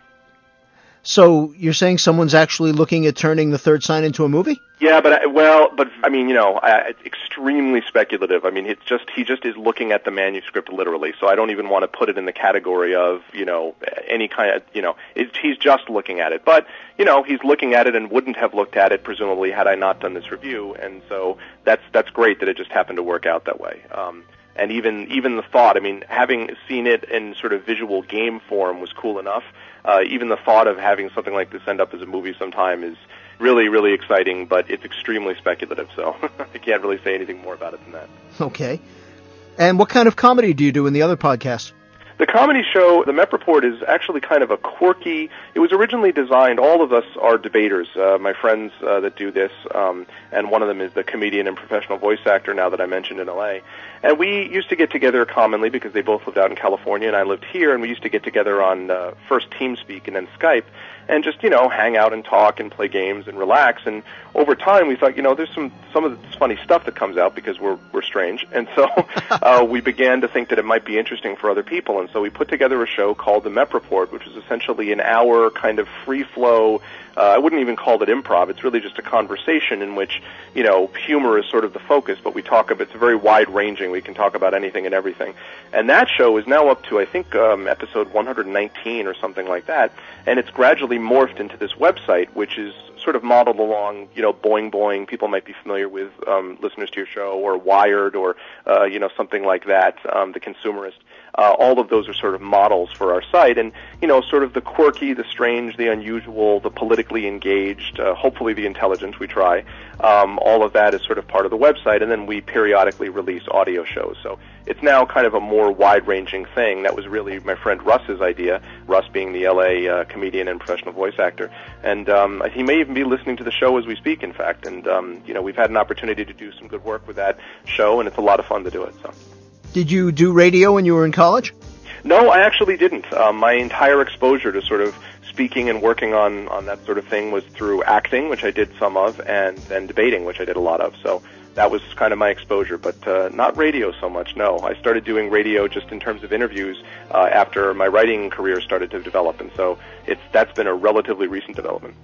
So you're saying someone's actually looking at turning The Third Sign into a movie? Yeah, but I, well, but I mean, you know, I, it's extremely speculative. I mean, it's just he just is looking at the manuscript literally. So I don't even want to put it in the category of, you know, any kind of, you know, it's, he's just looking at it. But you know, he's looking at it and wouldn't have looked at it presumably had I not done this review. And so that's that's great that it just happened to work out that way. Um, And even even the thought, I mean, having seen it in sort of visual game form was cool enough. Uh, even the thought of having something like this end up as a movie sometime is really, really exciting, but it's extremely speculative, so I can't really say anything more about it than that. Okay. And what kind of comedy do you do in the other podcast? The comedy show, The Mep Report, is actually kind of a quirky, it was originally designed, all of us are debaters, uh, my friends uh, that do this, um, and one of them is the comedian and professional voice actor now that I mentioned in L A. And we used to get together commonly because they both lived out in California and I lived here, and we used to get together on uh, first TeamSpeak and then Skype, and just, you know, hang out and talk and play games and relax. And over time, we thought, you know, there's some some of this funny stuff that comes out because we're we're strange. And so uh, we began to think that it might be interesting for other people. And so we put together a show called The Mep Report, which is essentially an hour kind of free-flow. Uh, I wouldn't even call it improv. It's really just a conversation in which, you know, humor is sort of the focus, but we talk about, it's very wide-ranging. We can talk about anything and everything. And that show is now up to, I think, um, episode one hundred nineteen or something like that. And it's gradually morphed into this website, which is sort of modeled along, you know, Boing Boing. People might be familiar with um, listeners to your show, or Wired, or, uh, you know, something like that, um, The Consumerist. Uh, all of those are sort of models for our site, and, you know, sort of the quirky, the strange, the unusual, the politically engaged, uh, hopefully the intelligent, we try. Um, all of that is sort of part of the website, and then we periodically release audio shows. So it's now kind of a more wide-ranging thing. That was really my friend Russ's idea, Russ being the L A uh, comedian and professional voice actor. And um, he may even be listening to the show as we speak, in fact. And, um, you know, we've had an opportunity to do some good work with that show, and it's a lot of fun to do it, so. Did you do radio when you were in college? No, I actually didn't. Um, my entire exposure to sort of speaking and working on, on that sort of thing was through acting, which I did some of, and then debating, which I did a lot of. So that was kind of my exposure, but uh, not radio so much, no. I started doing radio just in terms of interviews uh, after my writing career started to develop, and so it's that's been a relatively recent development.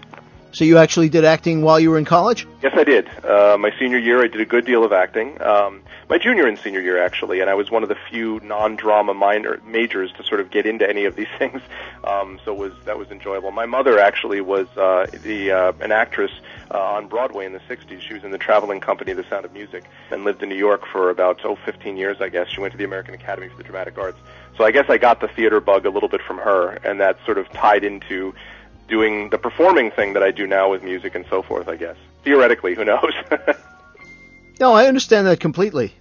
So you actually did acting while you were in college? Yes, I did. Uh, my senior year, I did a good deal of acting. Um, my junior and senior year, actually, and I was one of the few non-drama minor majors to sort of get into any of these things. Um, so it was that was enjoyable. My mother actually was uh, the uh, an actress uh, on Broadway in the sixties. She was in the traveling company, The Sound of Music, and lived in New York for about oh, fifteen years, I guess. She went to the American Academy for the Dramatic Arts. So I guess I got the theater bug a little bit from her, and that sort of tied into doing the performing thing that I do now with music and so forth, I guess. Theoretically, who knows? No, I understand that completely.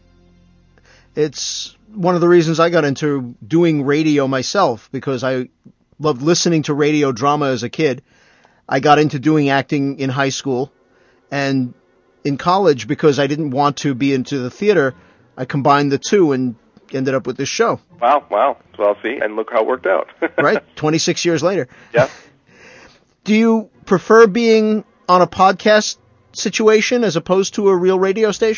It's one of the reasons I got into doing radio myself, because I loved listening to radio drama as a kid. I got into doing acting in high school, and in college, because I didn't want to be into the theater, I combined the two and ended up with this show. Wow, wow. Well, see, and look how it worked out. Right? twenty-six years later. Yeah. Do you prefer being on a podcast situation as opposed to a real radio station?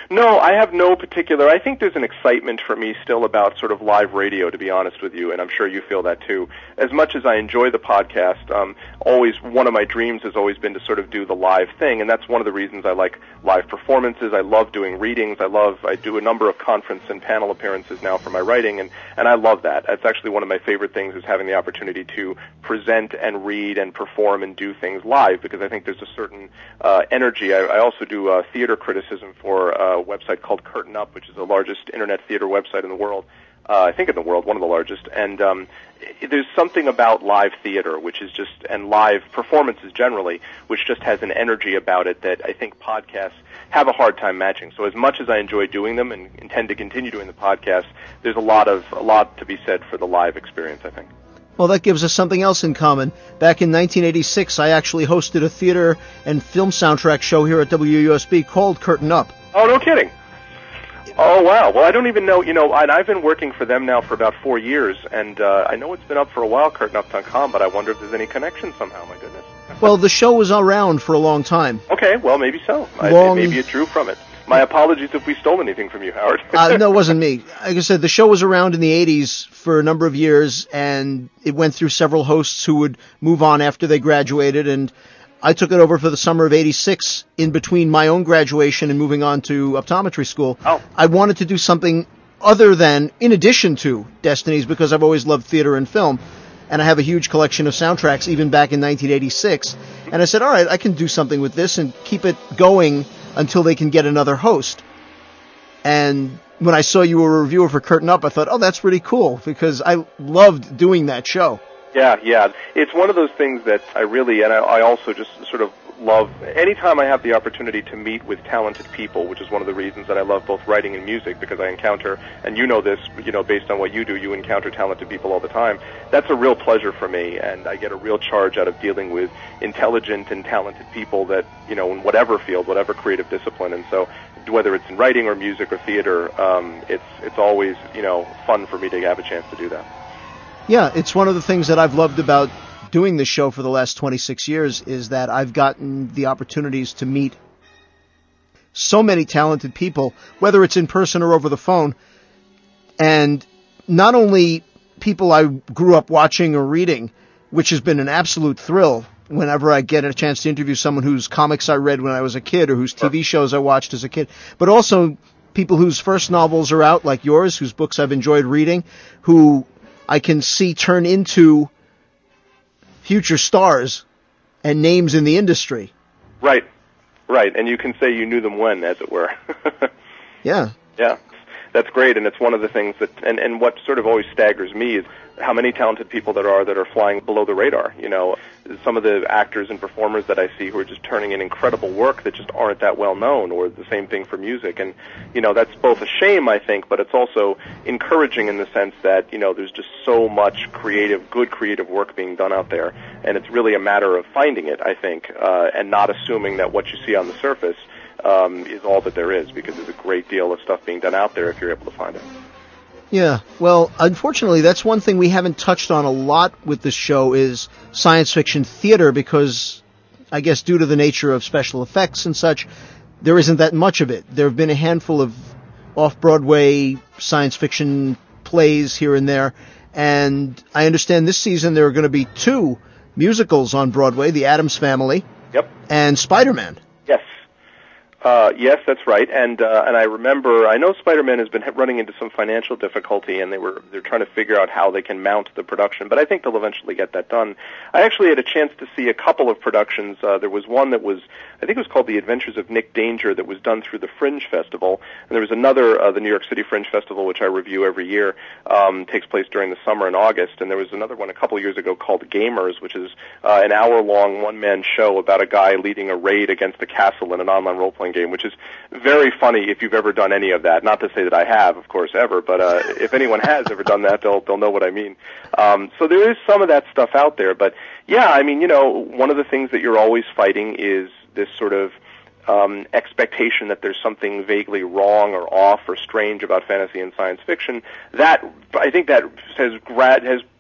No, I have no particular. I think there's an excitement for me still about sort of live radio, to be honest with you, and I'm sure you feel that too. As much as I enjoy the podcast, um, always one of my dreams has always been to sort of do the live thing, and that's one of the reasons I like live performances. I love doing readings. I love. I do a number of conference and panel appearances now for my writing, and and I love that. That's actually one of my favorite things, is having the opportunity to present and read and perform and do things live, because I think there's a certain uh, energy. I, I also do uh, theater criticism for a website called Curtain Up, which is the largest internet theater website in the world. Uh, I think in the world, one of the largest. And um, it, there's something about live theater, which is just, and live performances generally, which just has an energy about it that I think podcasts have a hard time matching. So as much as I enjoy doing them and intend to continue doing the podcast, there's a lot of a lot to be said for the live experience, I think. Well, that gives us something else in common. Back in nineteen eighty-six, I actually hosted a theater and film soundtrack show here at W U S B called Curtain Up. Oh, no kidding. Oh, wow. Well, I don't even know, you know, and I've been working for them now for about four years, and uh, I know it's been up for a while, curtain up dot com, but I wonder if there's any connection somehow, my goodness. Well, the show was around for a long time. Okay, well, maybe so. Long... I, maybe it drew from it. My apologies if we stole anything from you, Howard. uh, no, it wasn't me. Like I said, the show was around in the eighties for a number of years, and it went through several hosts who would move on after they graduated, and I took it over for the summer of eighty-six in between my own graduation and moving on to optometry school. Oh. I wanted to do something other than, in addition to Destinies, because I've always loved theater and film, and I have a huge collection of soundtracks even back in nineteen eighty-six. And I said, all right, I can do something with this and keep it going until they can get another host. And when I saw you were a reviewer for Curtain Up, I thought, oh, that's really cool, because I loved doing that show. Yeah, yeah. It's one of those things that I really, and I, I also just sort of love, anytime I have the opportunity to meet with talented people, which is one of the reasons that I love both writing and music, because I encounter, and you know this, you know, based on what you do, you encounter talented people all the time. That's a real pleasure for me, and I get a real charge out of dealing with intelligent and talented people that, you know, in whatever field, whatever creative discipline. And so whether it's in writing or music or theater, um, it's it's always, you know, fun for me to have a chance to do that. Yeah, it's one of the things that I've loved about doing this show for the last twenty-six years, is that I've gotten the opportunities to meet so many talented people, whether it's in person or over the phone, and not only people I grew up watching or reading, which has been an absolute thrill whenever I get a chance to interview someone whose comics I read when I was a kid or whose T V shows I watched as a kid, but also people whose first novels are out, like yours, whose books I've enjoyed reading, who I can see turn into future stars and names in the industry. Right, right. And you can say you knew them when, as it were. Yeah. Yeah. That's great, and it's one of the things that, and, and what sort of always staggers me is how many talented people there are that are flying below the radar. You know, some of the actors and performers that I see who are just turning in incredible work that just aren't that well known, or the same thing for music. And, you know, that's both a shame, I think, but it's also encouraging in the sense that, you know, there's just so much creative, good creative work being done out there, and it's really a matter of finding it, I think, uh, and not assuming that what you see on the surface Um, is all that there is, because there's a great deal of stuff being done out there if you're able to find it. Yeah, well, unfortunately, that's one thing we haven't touched on a lot with this show is science fiction theater, because I guess due to the nature of special effects and such, there isn't that much of it. There have been a handful of off-Broadway science fiction plays here and there, and I understand this season there are going to be two musicals on Broadway, The Addams Family Yep. and Spider-Man. Yes. Uh, yes, that's right, and uh, and I remember, I know Spider-Man has been running into some financial difficulty, and they were they're trying to figure out how they can mount the production, but I think they'll eventually get that done. I actually had a chance to see a couple of productions. Uh, there was one that was, I think it was called The Adventures of Nick Danger, that was done through the Fringe Festival, and there was another, uh, the New York City Fringe Festival, which I review every year, um, takes place during the summer in August, and there was another one a couple years ago called Gamers, which is uh, an hour-long one-man show about a guy leading a raid against a castle in an online role-playing game, which is very funny if you've ever done any of that. Not to say that I have, of course, ever, but uh, if anyone has ever done that, they'll they'll know what I mean. Um, so there is some of that stuff out there, but yeah, I mean, you know, one of the things that you're always fighting is this sort of um, expectation that there's something vaguely wrong or off or strange about fantasy and science fiction. That, I think that has grad has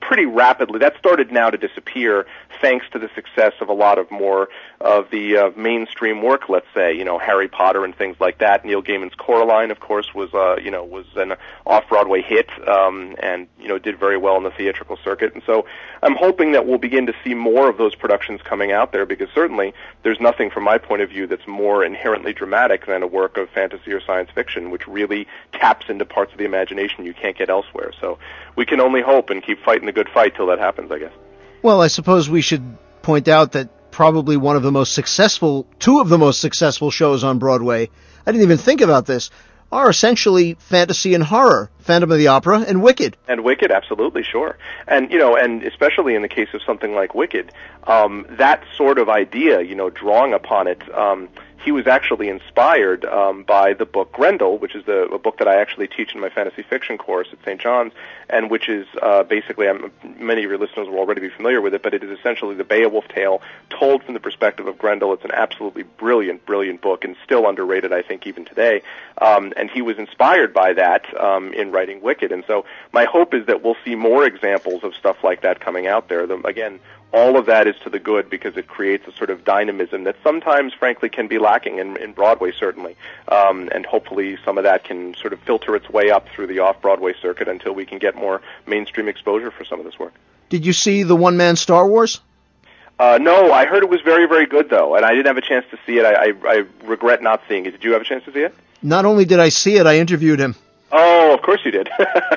pretty rapidly. That started now to disappear thanks to the success of a lot of more of the uh, mainstream work, let's say, you know, Harry Potter and things like that. Neil Gaiman's Coraline, of course, was, uh, you know, was an off-Broadway hit, um, and, you know, did very well in the theatrical circuit. And so I'm hoping that we'll begin to see more of those productions coming out there, because certainly there's nothing from my point of view that's more inherently dramatic than a work of fantasy or science fiction, which really taps into parts of the imagination you can't get elsewhere. So we can only hope and keep fighting the good fight till that happens, I guess. Well, I suppose we should point out that probably one of the most successful, two of the most successful shows on Broadway, I didn't even think about this, are essentially fantasy and horror. Phantom of the Opera and Wicked. And Wicked, absolutely, sure. And, you know, and especially in the case of something like Wicked, um, that sort of idea, you know, drawing upon it, um, he was actually inspired um, by the book Grendel, which is the, a book that I actually teach in my fantasy fiction course at Saint John's, and which is uh, basically, I'm, many of your listeners will already be familiar with it, but it is essentially the Beowulf tale told from the perspective of Grendel. It's an absolutely brilliant, brilliant book, and still underrated, I think, even today. Um, and he was inspired by that um, in writing Wicked. And so my hope is that we'll see more examples of stuff like that coming out there. The, again, all of that is to the good, because it creates a sort of dynamism that sometimes, frankly, can be lacking in, in Broadway, certainly. Um, and hopefully some of that can sort of filter its way up through the off-Broadway circuit until we can get more mainstream exposure for some of this work. Did you see the one-man Star Wars? Uh, no, I heard it was very, very good, though, and I didn't have a chance to see it. I, I, I regret not seeing it. Did you have a chance to see it? Not only did I see it, I interviewed him. Oh, of course you did.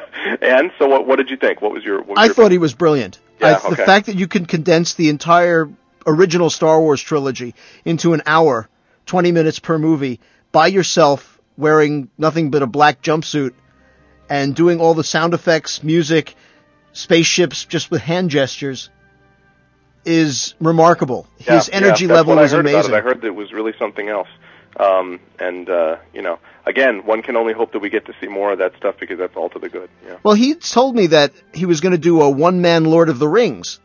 And so what, what did you think? What was your... What was I your thought he was brilliant. Yeah, I, okay. The fact that you can condense the entire original Star Wars trilogy into an hour, twenty minutes per movie, by yourself, wearing nothing but a black jumpsuit, and doing all the sound effects, music, spaceships, just with hand gestures, is remarkable. Yeah, His energy yeah, that's level what is I heard amazing. About it. I heard that it was really something else. Um, and, uh, you know, again, one can only hope that we get to see more of that stuff, because that's all to the good. Yeah. Well, he told me that he was going to do a one-man Lord of the Rings,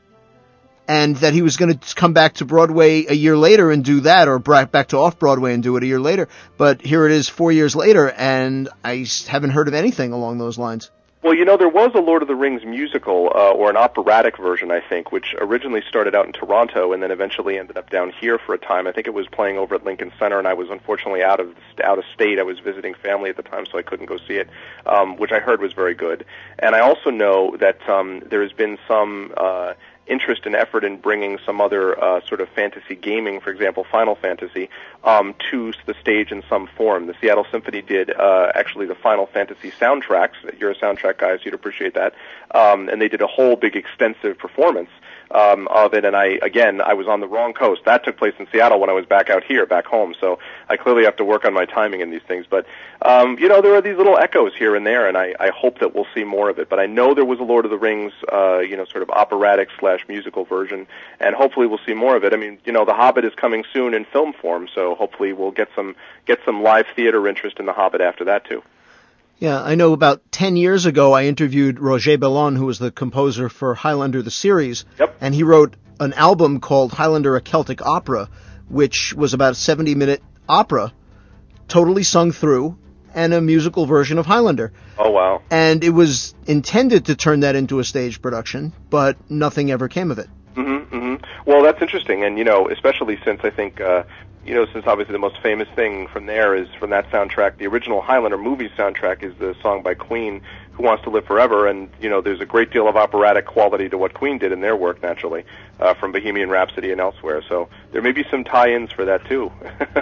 and that he was going to come back to Broadway a year later and do that, or back to off-Broadway and do it a year later. But here it is four years later, and I haven't heard of anything along those lines. Well, you know, there was a Lord of the Rings musical, uh, or an operatic version, I think, which originally started out in Toronto and then eventually ended up down here for a time. I think it was playing over at Lincoln Center, and I was unfortunately out of out of state. I was visiting family at the time, so I couldn't go see it, um, which I heard was very good. And I also know that um, there has been some uh, interest and effort in bringing some other uh, sort of fantasy gaming, for example, Final Fantasy, um, to the stage in some form. The Seattle Symphony did uh, actually the Final Fantasy soundtracks. You're a soundtrack guy, so you'd appreciate that. Um, and they did a whole big extensive performance um, of it. And I, again, I was on the wrong coast. That took place in Seattle when I was back out here, back home. So I clearly have to work on my timing in these things. But, um, you know, there are these little echoes here and there, and I, I hope that we'll see more of it. But I know there was a Lord of the Rings, uh, you know, sort of operatic slash musical version, and hopefully we'll see more of it. I mean, you know, The Hobbit is coming soon in film form, so hopefully we'll get some get some live theater interest in The Hobbit after that, too. Yeah, I know about ten years ago I interviewed Roger Bellon, who was the composer for Highlander the series. Yep. And he wrote an album called Highlander, a Celtic Opera, which was about a seventy-minute opera, totally sung through, and a musical version of Highlander. Oh, wow. And it was intended to turn that into a stage production, but nothing ever came of it. Mm-hmm, mm-hmm. Well, that's interesting, and, you know, especially since I think... Uh, You know, since obviously the most famous thing from there is from that soundtrack, the original Highlander movie soundtrack is the song by Queen, Who Wants to Live Forever, and, you know, there's a great deal of operatic quality to what Queen did in their work, naturally, uh, from Bohemian Rhapsody and elsewhere, so there may be some tie-ins for that, too.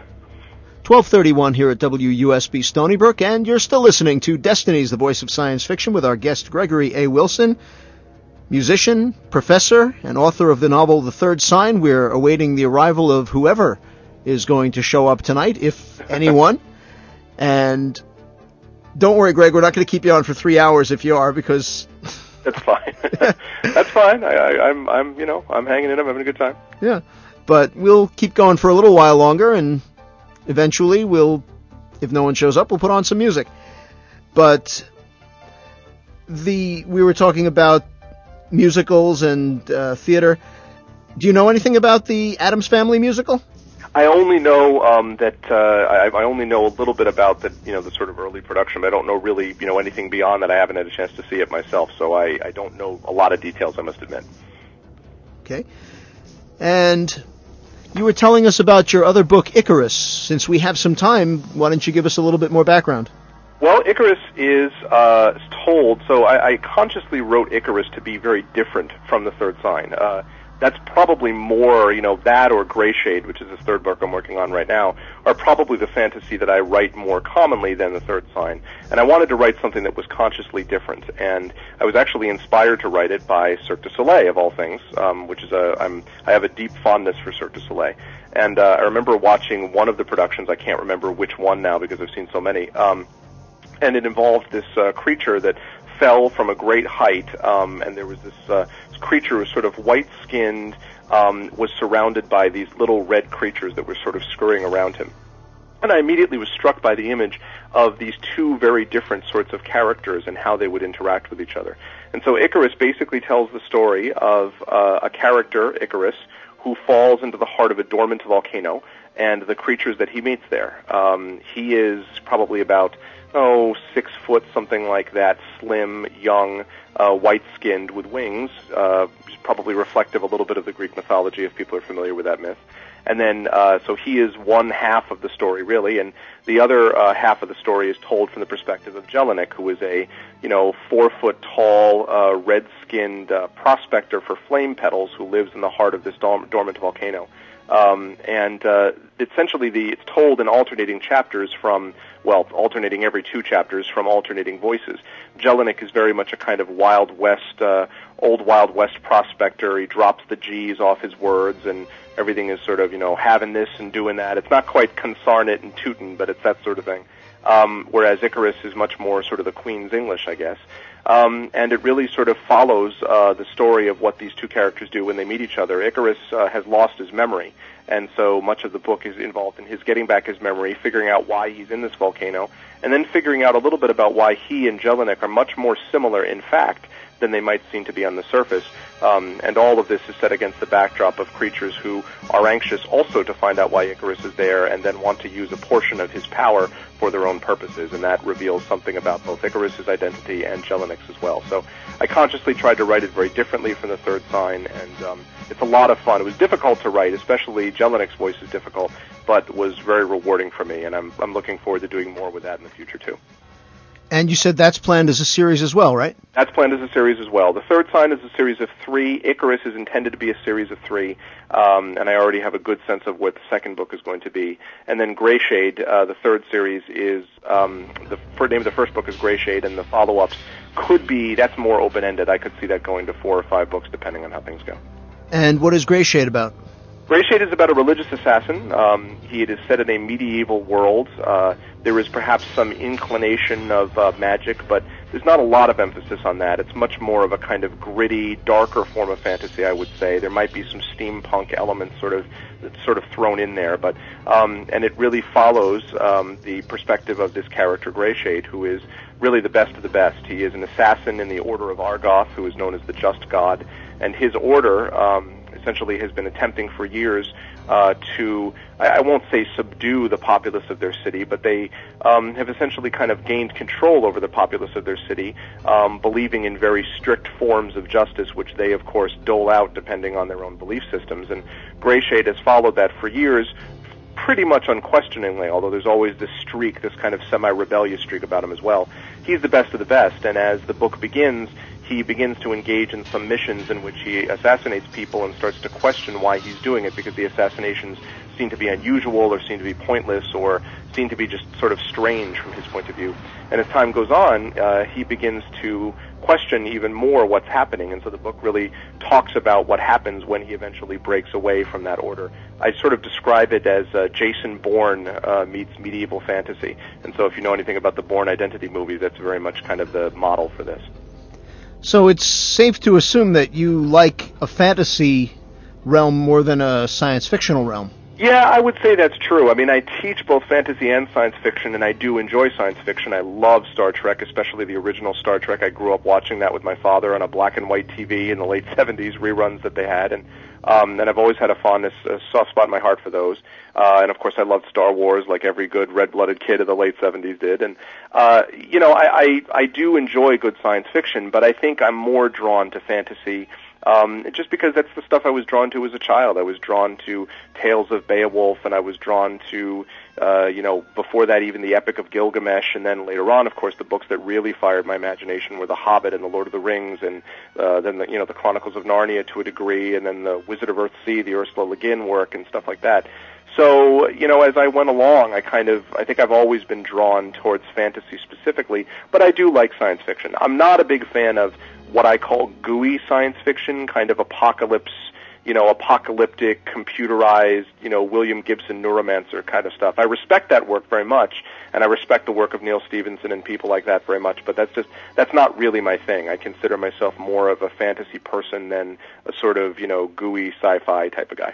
twelve thirty-one here at W U S B Stony Brook, and you're still listening to Destinies, the Voice of Science Fiction, with our guest Gregory A. Wilson, musician, professor, and author of the novel The Third Sign. We're awaiting the arrival of whoever is going to show up tonight, if anyone. And don't worry, Greg, we're not going to keep you on for three hours if you are, because... That's fine. That's fine. I, I, I'm, I'm, you know, I'm hanging in. I'm having a good time. Yeah, but we'll keep going for a little while longer, and eventually we'll, if no one shows up, we'll put on some music. But the we were talking about musicals and uh, theater. Do you know anything about the Addams Family musical? I only know um, that uh, I, I only know a little bit about the you know the sort of early production. But I don't know really you know anything beyond that. I haven't had a chance to see it myself, so I, I don't know a lot of details, I must admit. Okay. And you were telling us about your other book, Icarus. Since we have some time, why don't you give us a little bit more background? Well, Icarus is uh, told, so I, I consciously wrote Icarus to be very different from the Third Sign. Uh, that's probably more, you know, that or Greyshade, which is the third book I'm working on right now, are probably the fantasy that I write more commonly than the Third Sign. And I wanted to write something that was consciously different. And I was actually inspired to write it by Cirque du Soleil, of all things, um, which is a, I'm, I have a deep fondness for Cirque du Soleil. And uh, I remember watching one of the productions, I can't remember which one now because I've seen so many, um, and it involved this uh, creature that fell from a great height, um, and there was this, uh, this creature who was sort of white-skinned, um, was surrounded by these little red creatures that were sort of scurrying around him. And I immediately was struck by the image of these two very different sorts of characters and how they would interact with each other. And so Icarus basically tells the story of uh, a character, Icarus, who falls into the heart of a dormant volcano, and the creatures that he meets there. Um, he is probably about oh, six foot, something like that, slim, young, uh, white-skinned with wings, uh, probably reflective a little bit of the Greek mythology if people are familiar with that myth. And then, uh, so he is one half of the story, really, and the other uh, half of the story is told from the perspective of Jelinek, who is a, you know, four-foot-tall, uh, red-skinned uh, prospector for flame petals who lives in the heart of this dorm- dormant volcano. Um, and uh, essentially, the, it's told in alternating chapters from, well, alternating every two chapters from alternating voices. Jelinek is very much a kind of Wild West, uh, old Wild West prospector. He drops the G's off his words, and everything is sort of, you know, having this and doing that. It's not quite consarnate and tootin', but it's that sort of thing. Um, whereas Icarus is much more sort of the Queen's English, I guess. Um, and it really sort of follows uh, the story of what these two characters do when they meet each other. Icarus uh, has lost his memory, and so much of the book is involved in his getting back his memory, figuring out why he's in this volcano, and then figuring out a little bit about why he and Jelinek are much more similar, in fact, than they might seem to be on the surface. Um, and all of this is set against the backdrop of creatures who are anxious also to find out why Icarus is there and then want to use a portion of his power for their own purposes, and that reveals something about both Icarus's identity and Jelinek's as well. So I consciously tried to write it very differently from the Third Sign, and um, it's a lot of fun. It was difficult to write, especially Jelinek's voice is difficult, but was very rewarding for me, and I'm, I'm looking forward to doing more with that in the future too. And you said that's planned as a series as well, right? That's planned as a series as well. The Third Sign is a series of three. Icarus is intended to be a series of three, um, and I already have a good sense of what the second book is going to be. And then Greyshade, uh, the third series, is um, the first name of the first book is Greyshade, and the follow-ups could be, that's more open-ended. I could see that going to four or five books depending on how things go. And what is Greyshade about? Greyshade is about a religious assassin. Um, he it is set in a medieval world. Uh, there is perhaps some inclination of uh, magic, but there's not a lot of emphasis on that. It's much more of a kind of gritty, darker form of fantasy, I would say. There might be some steampunk elements sort of sort of thrown in there, but um, and it really follows um, the perspective of this character, Greyshade, who is really the best of the best. He is an assassin in the Order of Argoth, who is known as the Just God, and his order um, essentially has been attempting for years uh, to, I, I won't say subdue the populace of their city, but they um, have essentially kind of gained control over the populace of their city, um, believing in very strict forms of justice, which they, of course, dole out depending on their own belief systems. And Greyshade has followed that for years, pretty much unquestioningly, although there's always this streak, this kind of semi-rebellious streak about him as well. He's the best of the best, and as the book begins, he begins to engage in some missions in which he assassinates people and starts to question why he's doing it, because the assassinations seem to be unusual or seem to be pointless or seem to be just sort of strange from his point of view. And as time goes on, uh, he begins to question even more what's happening, and so the book really talks about what happens when he eventually breaks away from that order. I sort of describe it as uh, Jason Bourne uh, meets medieval fantasy, and so if you know anything about the Bourne Identity movies, that's very much kind of the model for this. So it's safe to assume that you like a fantasy realm more than a science fictional realm. Yeah, I would say that's true. I mean, I teach both fantasy and science fiction, and I do enjoy science fiction. I love Star Trek, especially the original Star Trek. I grew up watching that with my father on a black and white T V in the late seventies, reruns that they had, and Um, and I've always had a fondness, a soft spot in my heart for those. Uh, and of course I loved Star Wars like every good red-blooded kid of the late seventies did. And, uh, you know, I, I, I do enjoy good science fiction, but I think I'm more drawn to fantasy, um, just because that's the stuff I was drawn to as a child. I was drawn to Tales of Beowulf, and I was drawn to, uh, you know, before that even the Epic of Gilgamesh, and then later on, of course, the books that really fired my imagination were The Hobbit and The Lord of the Rings, and uh, then, the, you know, the Chronicles of Narnia to a degree, and then the Wizard of Earthsea, the Ursula Le Guin work, and stuff like that. So, you know, as I went along, I kind of, I think I've always been drawn towards fantasy specifically, but I do like science fiction. I'm not a big fan of what I call gooey science fiction, kind of apocalypse, you know, apocalyptic, computerized, you know, William Gibson neuromancer kind of stuff. I respect that work very much, and I respect the work of Neil Stephenson and people like that very much, but that's just, that's not really my thing. I consider myself more of a fantasy person than a sort of, you know, gooey sci-fi type of guy.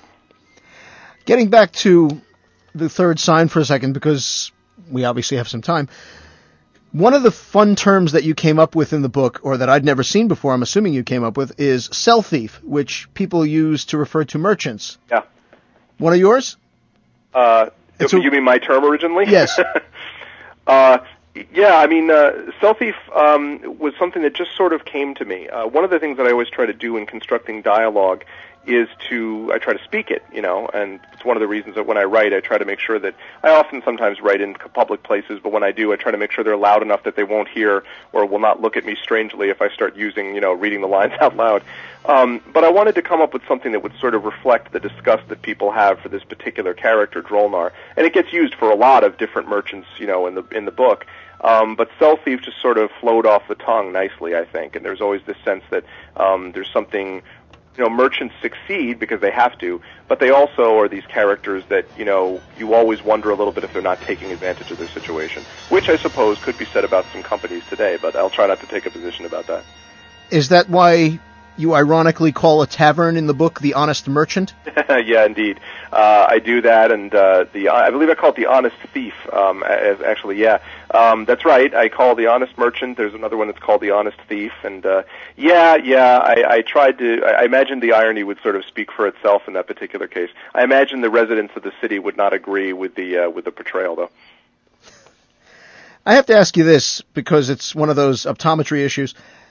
Getting back to the third sign for a second, because we obviously have some time. One of the fun terms that you came up with in the book, or that I'd never seen before, I'm assuming you came up with, is cell thief, which people use to refer to merchants. Yeah. One of yours? Uh, It's you a- mean my term originally? Yes. uh, yeah, I mean, uh, cell thief um, was something that just sort of came to me. Uh, one of the things that I always try to do in constructing dialogue is to, I try to speak it, you know, and it's one of the reasons that when I write, I try to make sure that, I often sometimes write in public places, but when I do, I try to make sure they're loud enough that they won't hear or will not look at me strangely if I start using, you know, reading the lines out loud. Um, but I wanted to come up with something that would sort of reflect the disgust that people have for this particular character, Drolnar, and it gets used for a lot of different merchants, you know, in the in the book. Um, but cell thief just sort of flowed off the tongue nicely, I think, and there's always this sense that um, there's something. You know, merchants succeed because they have to, but they also are these characters that, you know, you always wonder a little bit if they're not taking advantage of their situation, which I suppose could be said about some companies today, but I'll try not to take a position about that. Is that why you ironically call a tavern in the book The Honest Merchant? Yeah, indeed. Uh, I do that, and uh, the I believe I call it The Honest Thief, um, as, actually, yeah. Um, that's right, I call The Honest Merchant. There's another one that's called The Honest Thief, and uh, yeah, yeah, I, I tried to, I imagine the irony would sort of speak for itself in that particular case. I imagine the residents of the city would not agree with the uh, with the portrayal, though. I have to ask you this, because it's one of those optometry issues.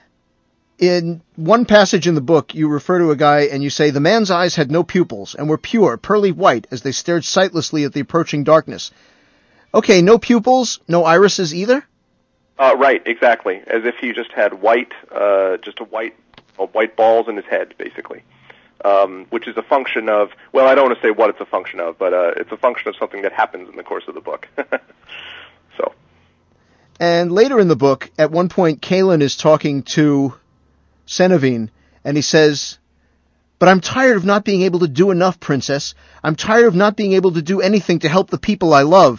In one passage in the book, you refer to a guy and you say, the man's eyes had no pupils and were pure, pearly white as they stared sightlessly at the approaching darkness. Okay, no pupils, no irises either? Uh, right, exactly. As if he just had white, uh, just a white, uh, white balls in his head, basically. Um, which is a function of, well, I don't want to say what it's a function of, but uh, it's a function of something that happens in the course of the book. So. And later in the book, at one point, Kalen is talking to Senevine, and he says, but I'm tired of not being able to do enough, Princess. I'm tired of not being able to do anything to help the people I love.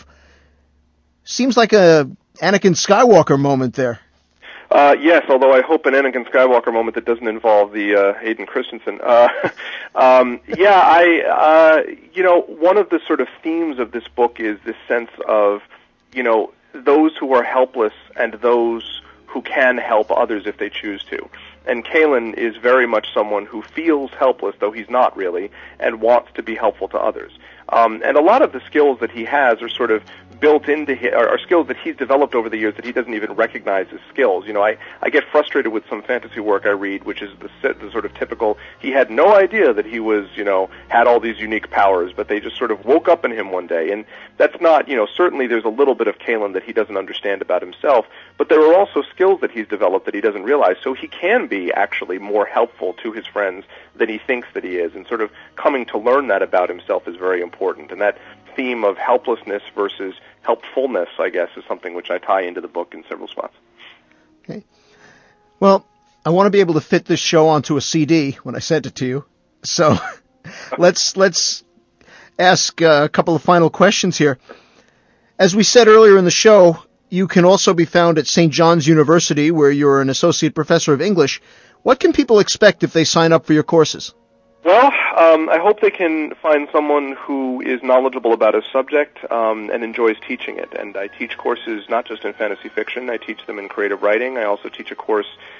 Seems like a Anakin Skywalker moment there. Uh, yes, although I hope an Anakin Skywalker moment that doesn't involve the uh, Hayden Christensen. Uh, um, yeah, I, uh, you know, one of the sort of themes of this book is this sense of, you know, those who are helpless and those who can help others if they choose to. And Kalen is very much someone who feels helpless, though he's not really, and wants to be helpful to others. Um, and a lot of the skills that he has are sort of built into him, are, are skills that he's developed over the years that he doesn't even recognize as skills. You know, I, I get frustrated with some fantasy work I read, which is the, the sort of typical, he had no idea that he was, you know, had all these unique powers, but they just sort of woke up in him one day. And that's not, you know, certainly there's a little bit of Kalen that he doesn't understand about himself, but there are also skills that he's developed that he doesn't realize, so he can be actually more helpful to his friends than he thinks that he is, and sort of coming to learn that about himself is very important. And that theme of helplessness versus helpfulness, I guess, is something which I tie into the book in several spots. Okay. Well, I want to be able to fit this show onto a C D when I send it to you. So let's let's ask uh, a couple of final questions here. As we said earlier in the show, you can also be found at Saint John's University, where you're an associate professor of English. What can people expect if they sign up for your courses? Well, um, I hope they can find someone who is knowledgeable about a subject um, and enjoys teaching it. And I teach courses not just in fantasy fiction. I teach them in creative writing. I also teach a course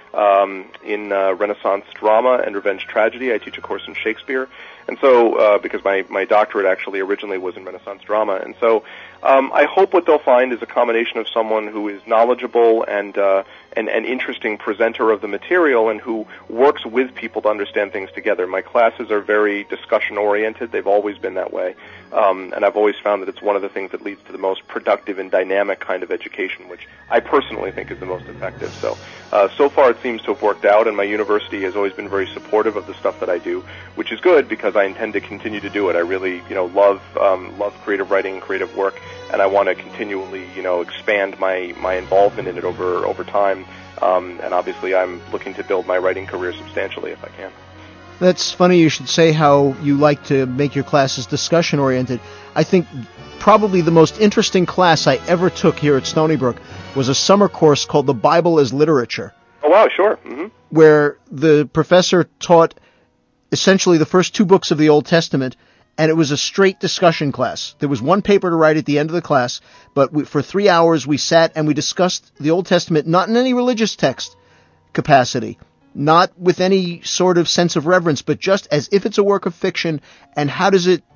um, in uh, Renaissance drama and revenge tragedy. I teach a course in Shakespeare. And so, uh, because my, my doctorate actually originally was in Renaissance drama. And so, um, I hope what they'll find is a combination of someone who is knowledgeable and, uh, and, and interesting presenter of the material and who works with people to understand things together. My classes are very discussion-oriented. They've always been that way. Um, and I've always found that it's one of the things that leads to the most productive and dynamic kind of education, which I personally think is the most effective. So, uh, so far it seems to have worked out, and my university has always been very supportive of the stuff that I do, which is good because I intend to continue to do it. I really, you know, love um, love creative writing, creative work, and I want to continually, you know, expand my, my involvement in it over over time. Um, and obviously, I'm looking to build my writing career substantially if I can. That's funny you should say how you like to make your classes discussion-oriented. I think probably the most interesting class I ever took here at Stony Brook was a summer course called The Bible as Literature. Oh, wow, sure. Mm-hmm. Where the professor taught essentially the first two books of the Old Testament, and it was a straight discussion class. There was one paper to write at the end of the class, but we, for three hours we sat and we discussed the Old Testament, not in any religious text capacity, not with any sort of sense of reverence, but just as if it's a work of fiction, and how does it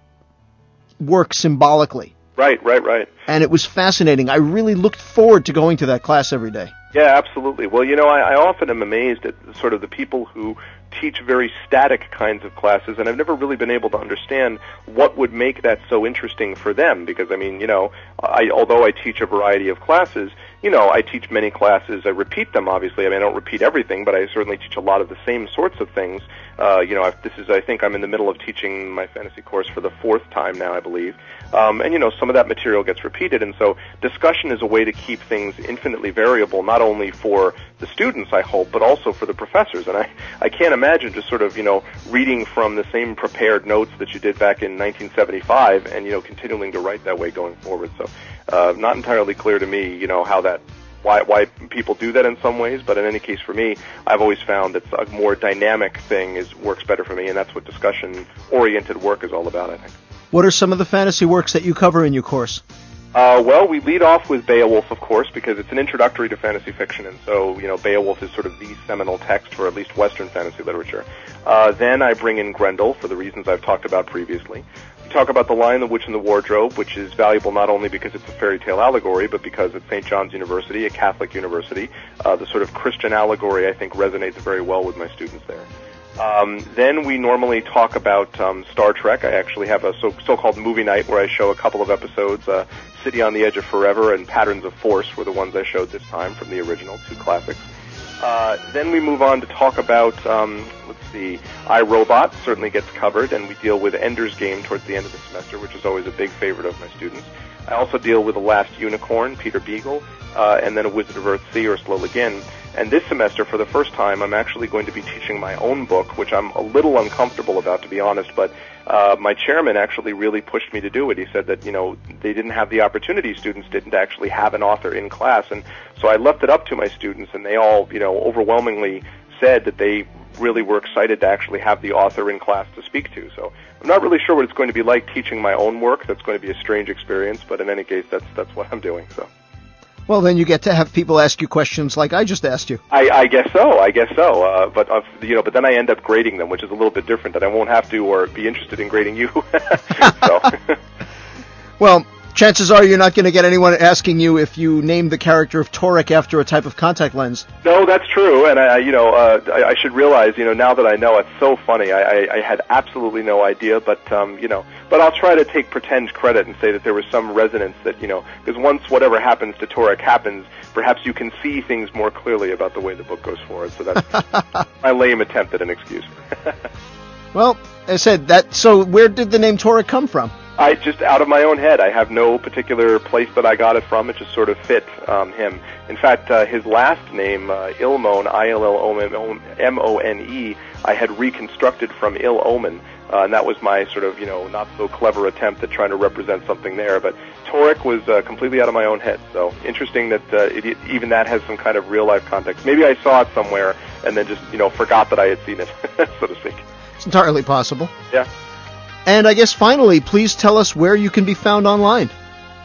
work symbolically. Right, right, right. And it was fascinating. I really looked forward to going to that class every day. Yeah, absolutely. Well, you know, I, I often am amazed at sort of the people who teach very static kinds of classes, and I've never really been able to understand what would make that so interesting for them, because, I mean, you know, I, although I teach a variety of classes, you know, I teach many classes, I repeat them, obviously. I mean, I don't repeat everything, but I certainly teach a lot of the same sorts of things. Uh, you know, I've, this is, I think I'm in the middle of teaching my fantasy course for the fourth time now, I believe. Um, and, you know, some of that material gets repeated, and so discussion is a way to keep things infinitely variable, not only for the students, I hope, but also for the professors. And I, I can't imagine just sort of, you know, reading from the same prepared notes that you did back in nineteen seventy-five and, you know, continuing to write that way going forward. So, uh, not entirely clear to me, you know, how that, why, why people do that in some ways, but in any case for me, I've always found that a more dynamic thing is, works better for me, and that's what discussion-oriented work is all about, I think. What are some of the fantasy works that you cover in your course? Uh, well, we lead off with Beowulf, of course, because it's an introductory to fantasy fiction, and so, you know, Beowulf is sort of the seminal text for at least Western fantasy literature. Uh, then I bring in Grendel, for the reasons I've talked about previously. We talk about The Lion, the Witch, and the Wardrobe, which is valuable not only because it's a fairy tale allegory, but because it's Saint John's University, a Catholic university. Uh, the sort of Christian allegory, I think, resonates very well with my students there. Um, then we normally talk about um, Star Trek. I actually have a so, so-called movie night where I show a couple of episodes. Uh, City on the Edge of Forever and Patterns of Force were the ones I showed this time from the original, two classics. Uh, then we move on to talk about, um, let's see, iRobot certainly gets covered, and we deal with Ender's Game towards the end of the semester, which is always a big favorite of my students. I also deal with The Last Unicorn, Peter Beagle, uh, and then A Wizard of Earthsea, Ursula Le Guin. And this semester, for the first time, I'm actually going to be teaching my own book, which I'm a little uncomfortable about, to be honest, but uh, my chairman actually really pushed me to do it. He said that, you know, they didn't have the opportunity, students didn't actually have an author in class, and so I left it up to my students, and they all, you know, overwhelmingly said that they really were excited to actually have the author in class to speak to. So I'm not really sure what it's going to be like teaching my own work. That's going to be a strange experience, but in any case, that's that's what I'm doing, so. Well, then you get to have people ask you questions like I just asked you. I, I guess so. I guess so. Uh, but uh, you know, but then I end up grading them, which is a little bit different. That I won't have to or be interested in grading you. So. Well, chances are you're not going to get anyone asking you if you named the character of Torek after a type of contact lens. No, that's true. And I, you know, uh, I, I should realize, you know, now that I know, it's so funny. I, I, I had absolutely no idea, but um, you know. But I'll try to take pretend credit and say that there was some resonance that, you know, because once whatever happens to Torek happens, perhaps you can see things more clearly about the way the book goes forward. So that's my lame attempt at an excuse. Well, I said that. So where did the name Torek come from? I just out of my own head. I have no particular place that I got it from. It just sort of fit um, him. In fact, uh, his last name, uh, Ilmone, I L L O M O N E, I had reconstructed from Ill Omen. Uh, and that was my sort of, you know, not so clever attempt at trying to represent something there. But Torek was uh, completely out of my own head. So interesting that uh, it, even that has some kind of real life context. Maybe I saw it somewhere and then just, you know, forgot that I had seen it, so to speak. It's entirely possible. Yeah. And I guess finally, please tell us where you can be found online.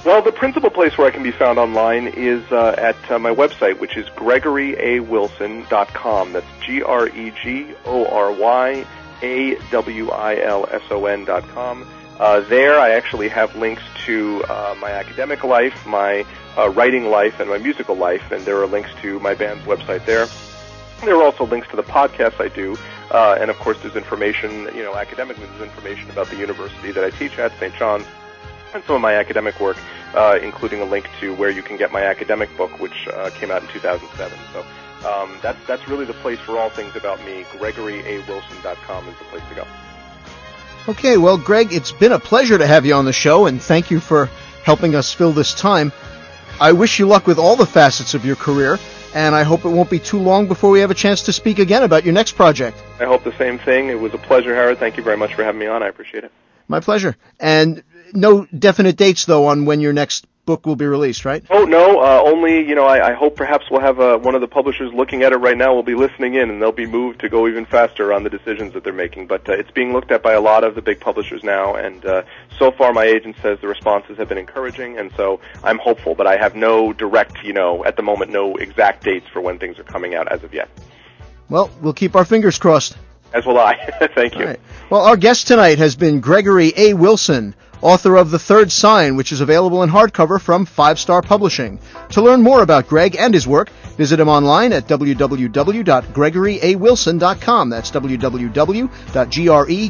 Well, the principal place where I can be found online is uh, at uh, my website, which is gregory a wilson dot com. That's G R E G O R Y A W I L S O N dot com. Uh, there I actually have links to uh, my academic life, my uh, writing life, and my musical life, and there are links to my band's website there. There are also links to the podcasts I do, uh, and of course there's information, you know, academically there's information about the university that I teach at, Saint John's, and some of my academic work, uh, including a link to where you can get my academic book, which uh, came out in two thousand seven. So um, that's that's really the place for all things about me. gregory a wilson dot com is the place to go. Okay, well, Greg, it's been a pleasure to have you on the show, and thank you for helping us fill this time. I wish you luck with all the facets of your career, and I hope it won't be too long before we have a chance to speak again about your next project. I hope the same thing. It was a pleasure, Howard. Thank you very much for having me on. I appreciate it. My pleasure. And no definite dates, though, on when your next book will be released, right? Oh, no, uh, only, you know, I, I hope perhaps we'll have uh, one of the publishers looking at it right now will be listening in, and they'll be moved to go even faster on the decisions that they're making. But uh, it's being looked at by a lot of the big publishers now, and uh, so far my agent says the responses have been encouraging, and so I'm hopeful, but I have no direct, you know, at the moment, no exact dates for when things are coming out as of yet. Well, we'll keep our fingers crossed. As will I. Thank you. All right. Well, our guest tonight has been Gregory A. Wilson, author of The Third Sign, which is available in hardcover from Five Star Publishing. To learn more about Greg and his work, visit him online at w w w dot gregory a wilson dot com. That's w w w dot gregory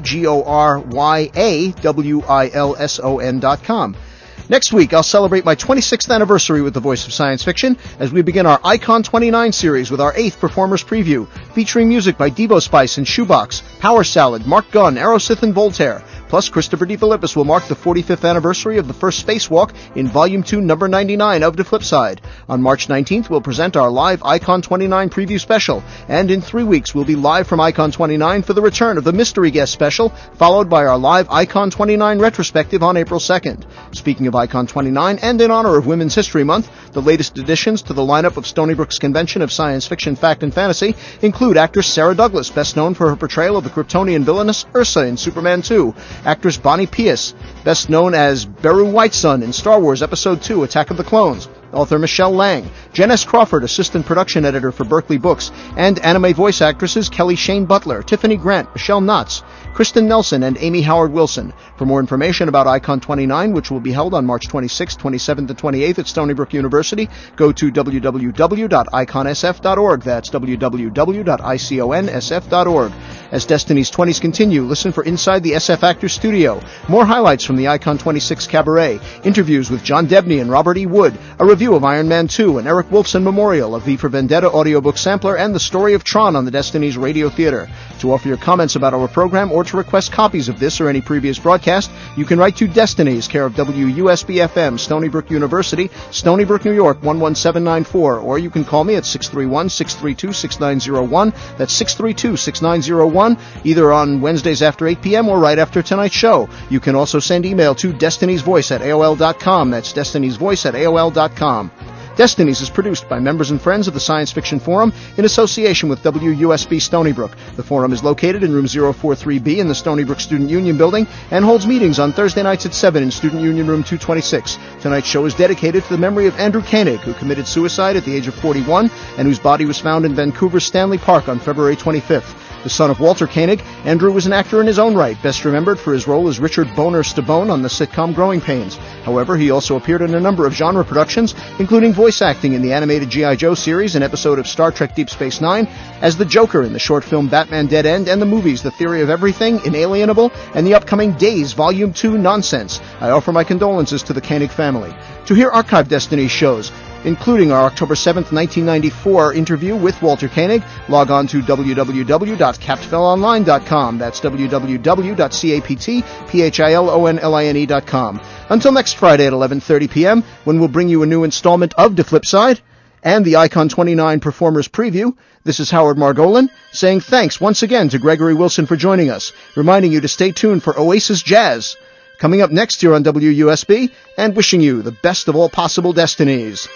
a wilson dot com. Next week, I'll celebrate my twenty-sixth anniversary with the Voice of Science Fiction as we begin our Icon twenty-nine series with our eighth Performers Preview, featuring music by Devo Spice and Shoebox, Power Salad, Mark Gunn, Aerosmith, and Voltaire. Plus, Christopher D. Philippus will mark the forty-fifth anniversary of the first spacewalk in Volume two, Number ninety-nine of The Flip Side. On March nineteenth, we'll present our live Icon twenty-nine preview special, and in three weeks, we'll be live from Icon twenty-nine for the return of the Mystery Guest special, followed by our live Icon twenty-nine retrospective on April second. Speaking of Icon twenty-nine, and in honor of Women's History Month, the latest additions to the lineup of Stony Brook's Convention of Science Fiction, Fact, and Fantasy include actress Sarah Douglas, best known for her portrayal of the Kryptonian villainess Ursa in Superman two, actress Bonnie Pius, best known as Beru Whitesun in Star Wars Episode two, Attack of the Clones, author Michelle Lang, Jen S. Crawford, assistant production editor for Berkeley Books, and anime voice actresses Kelly Shane Butler, Tiffany Grant, Michelle Knotts, Kristen Nelson, and Amy Howard Wilson. For more information about Icon twenty-nine, which will be held on March twenty-sixth, twenty-seventh, and twenty-eighth at Stony Brook University, go to w w w dot icon s f dot org. That's w w w dot icon s f dot org. As Destiny's twenties continue, listen for Inside the S F Actors Studio, more highlights from the Icon twenty-six Cabaret, interviews with John Debney and Robert E. Wood, a review of Iron Man two, an Eric Wolfson Memorial, a V for Vendetta audiobook sampler, and the story of Tron on the Destiny's Radio Theater. To offer your comments about our program or to request copies of this or any previous broadcast, you can write to Destiny's, care of W U S B F M, Stony Brook University, Stony Brook, New York, one one seven nine four, or you can call me at six three one, six three two, six nine zero one. That's six three two, six nine zero one, either on Wednesdays after eight p.m. or right after tonight's show. You can also send email to destiny's voice at A O L dot com. That's destiny's voice at A O L dot com. Destinies is produced by members and friends of the Science Fiction Forum in association with W U S B Stony Brook. The forum is located in room zero four three B in the Stony Brook Student Union Building and holds meetings on Thursday nights at seven in Student Union Room two twenty-six. Tonight's show is dedicated to the memory of Andrew Koenig, who committed suicide at the age of forty-one and whose body was found in Vancouver's Stanley Park on February twenty-fifth. The son of Walter Koenig, Andrew was an actor in his own right, best remembered for his role as Richard Boner Stabone on the sitcom Growing Pains. However, he also appeared in a number of genre productions, including voice acting in the animated G I. Joe series, an episode of Star Trek Deep Space Nine, as the Joker in the short film Batman Dead End, and the movies The Theory of Everything, Inalienable, and the upcoming Days Volume two Nonsense. I offer my condolences to the Koenig family. To hear archived Destiny shows, including our October seventh, nineteen ninety-four interview with Walter Koenig, log on to w w w dot capt phil online dot com. That's w w w dot capt philonline dot com. Until next Friday at eleven thirty p.m., when we'll bring you a new installment of The Flip Side and the Icon twenty-nine Performers Preview, this is Howard Margolin saying thanks once again to Gregory Wilson for joining us, reminding you to stay tuned for Oasis Jazz, coming up next here on W U S B, and wishing you the best of all possible destinies.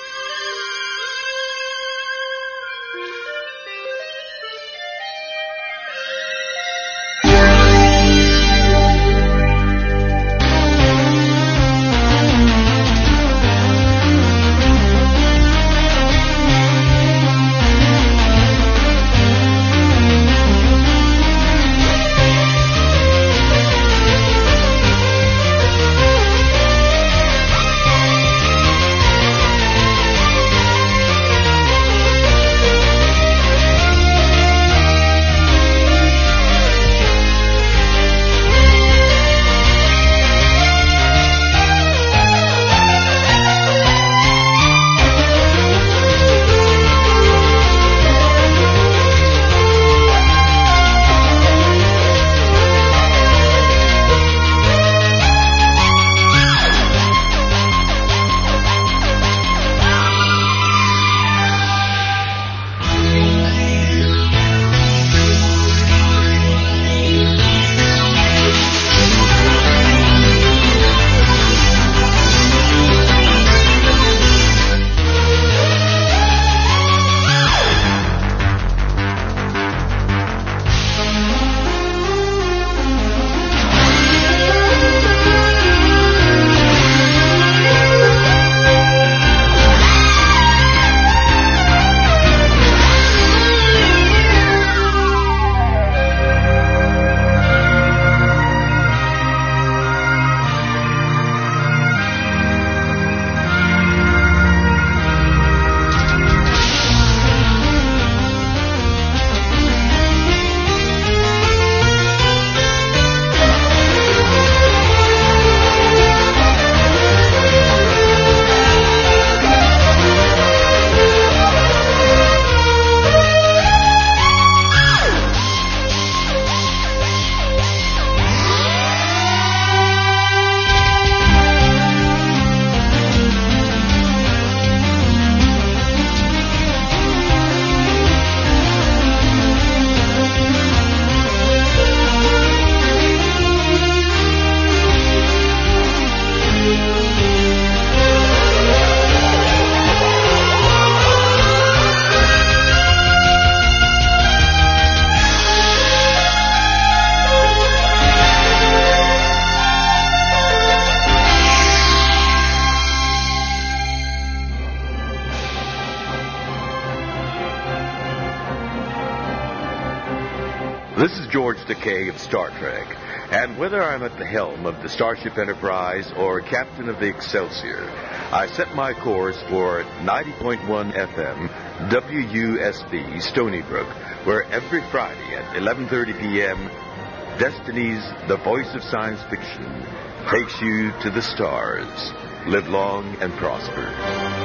This is George Takei of Star Trek, and whether I'm at the helm of the Starship Enterprise or captain of the Excelsior, I set my course for ninety point one F M W U S B Stony Brook, where every Friday at eleven thirty p.m., Destiny's The Voice of Science Fiction takes you to the stars. Live long and prosper.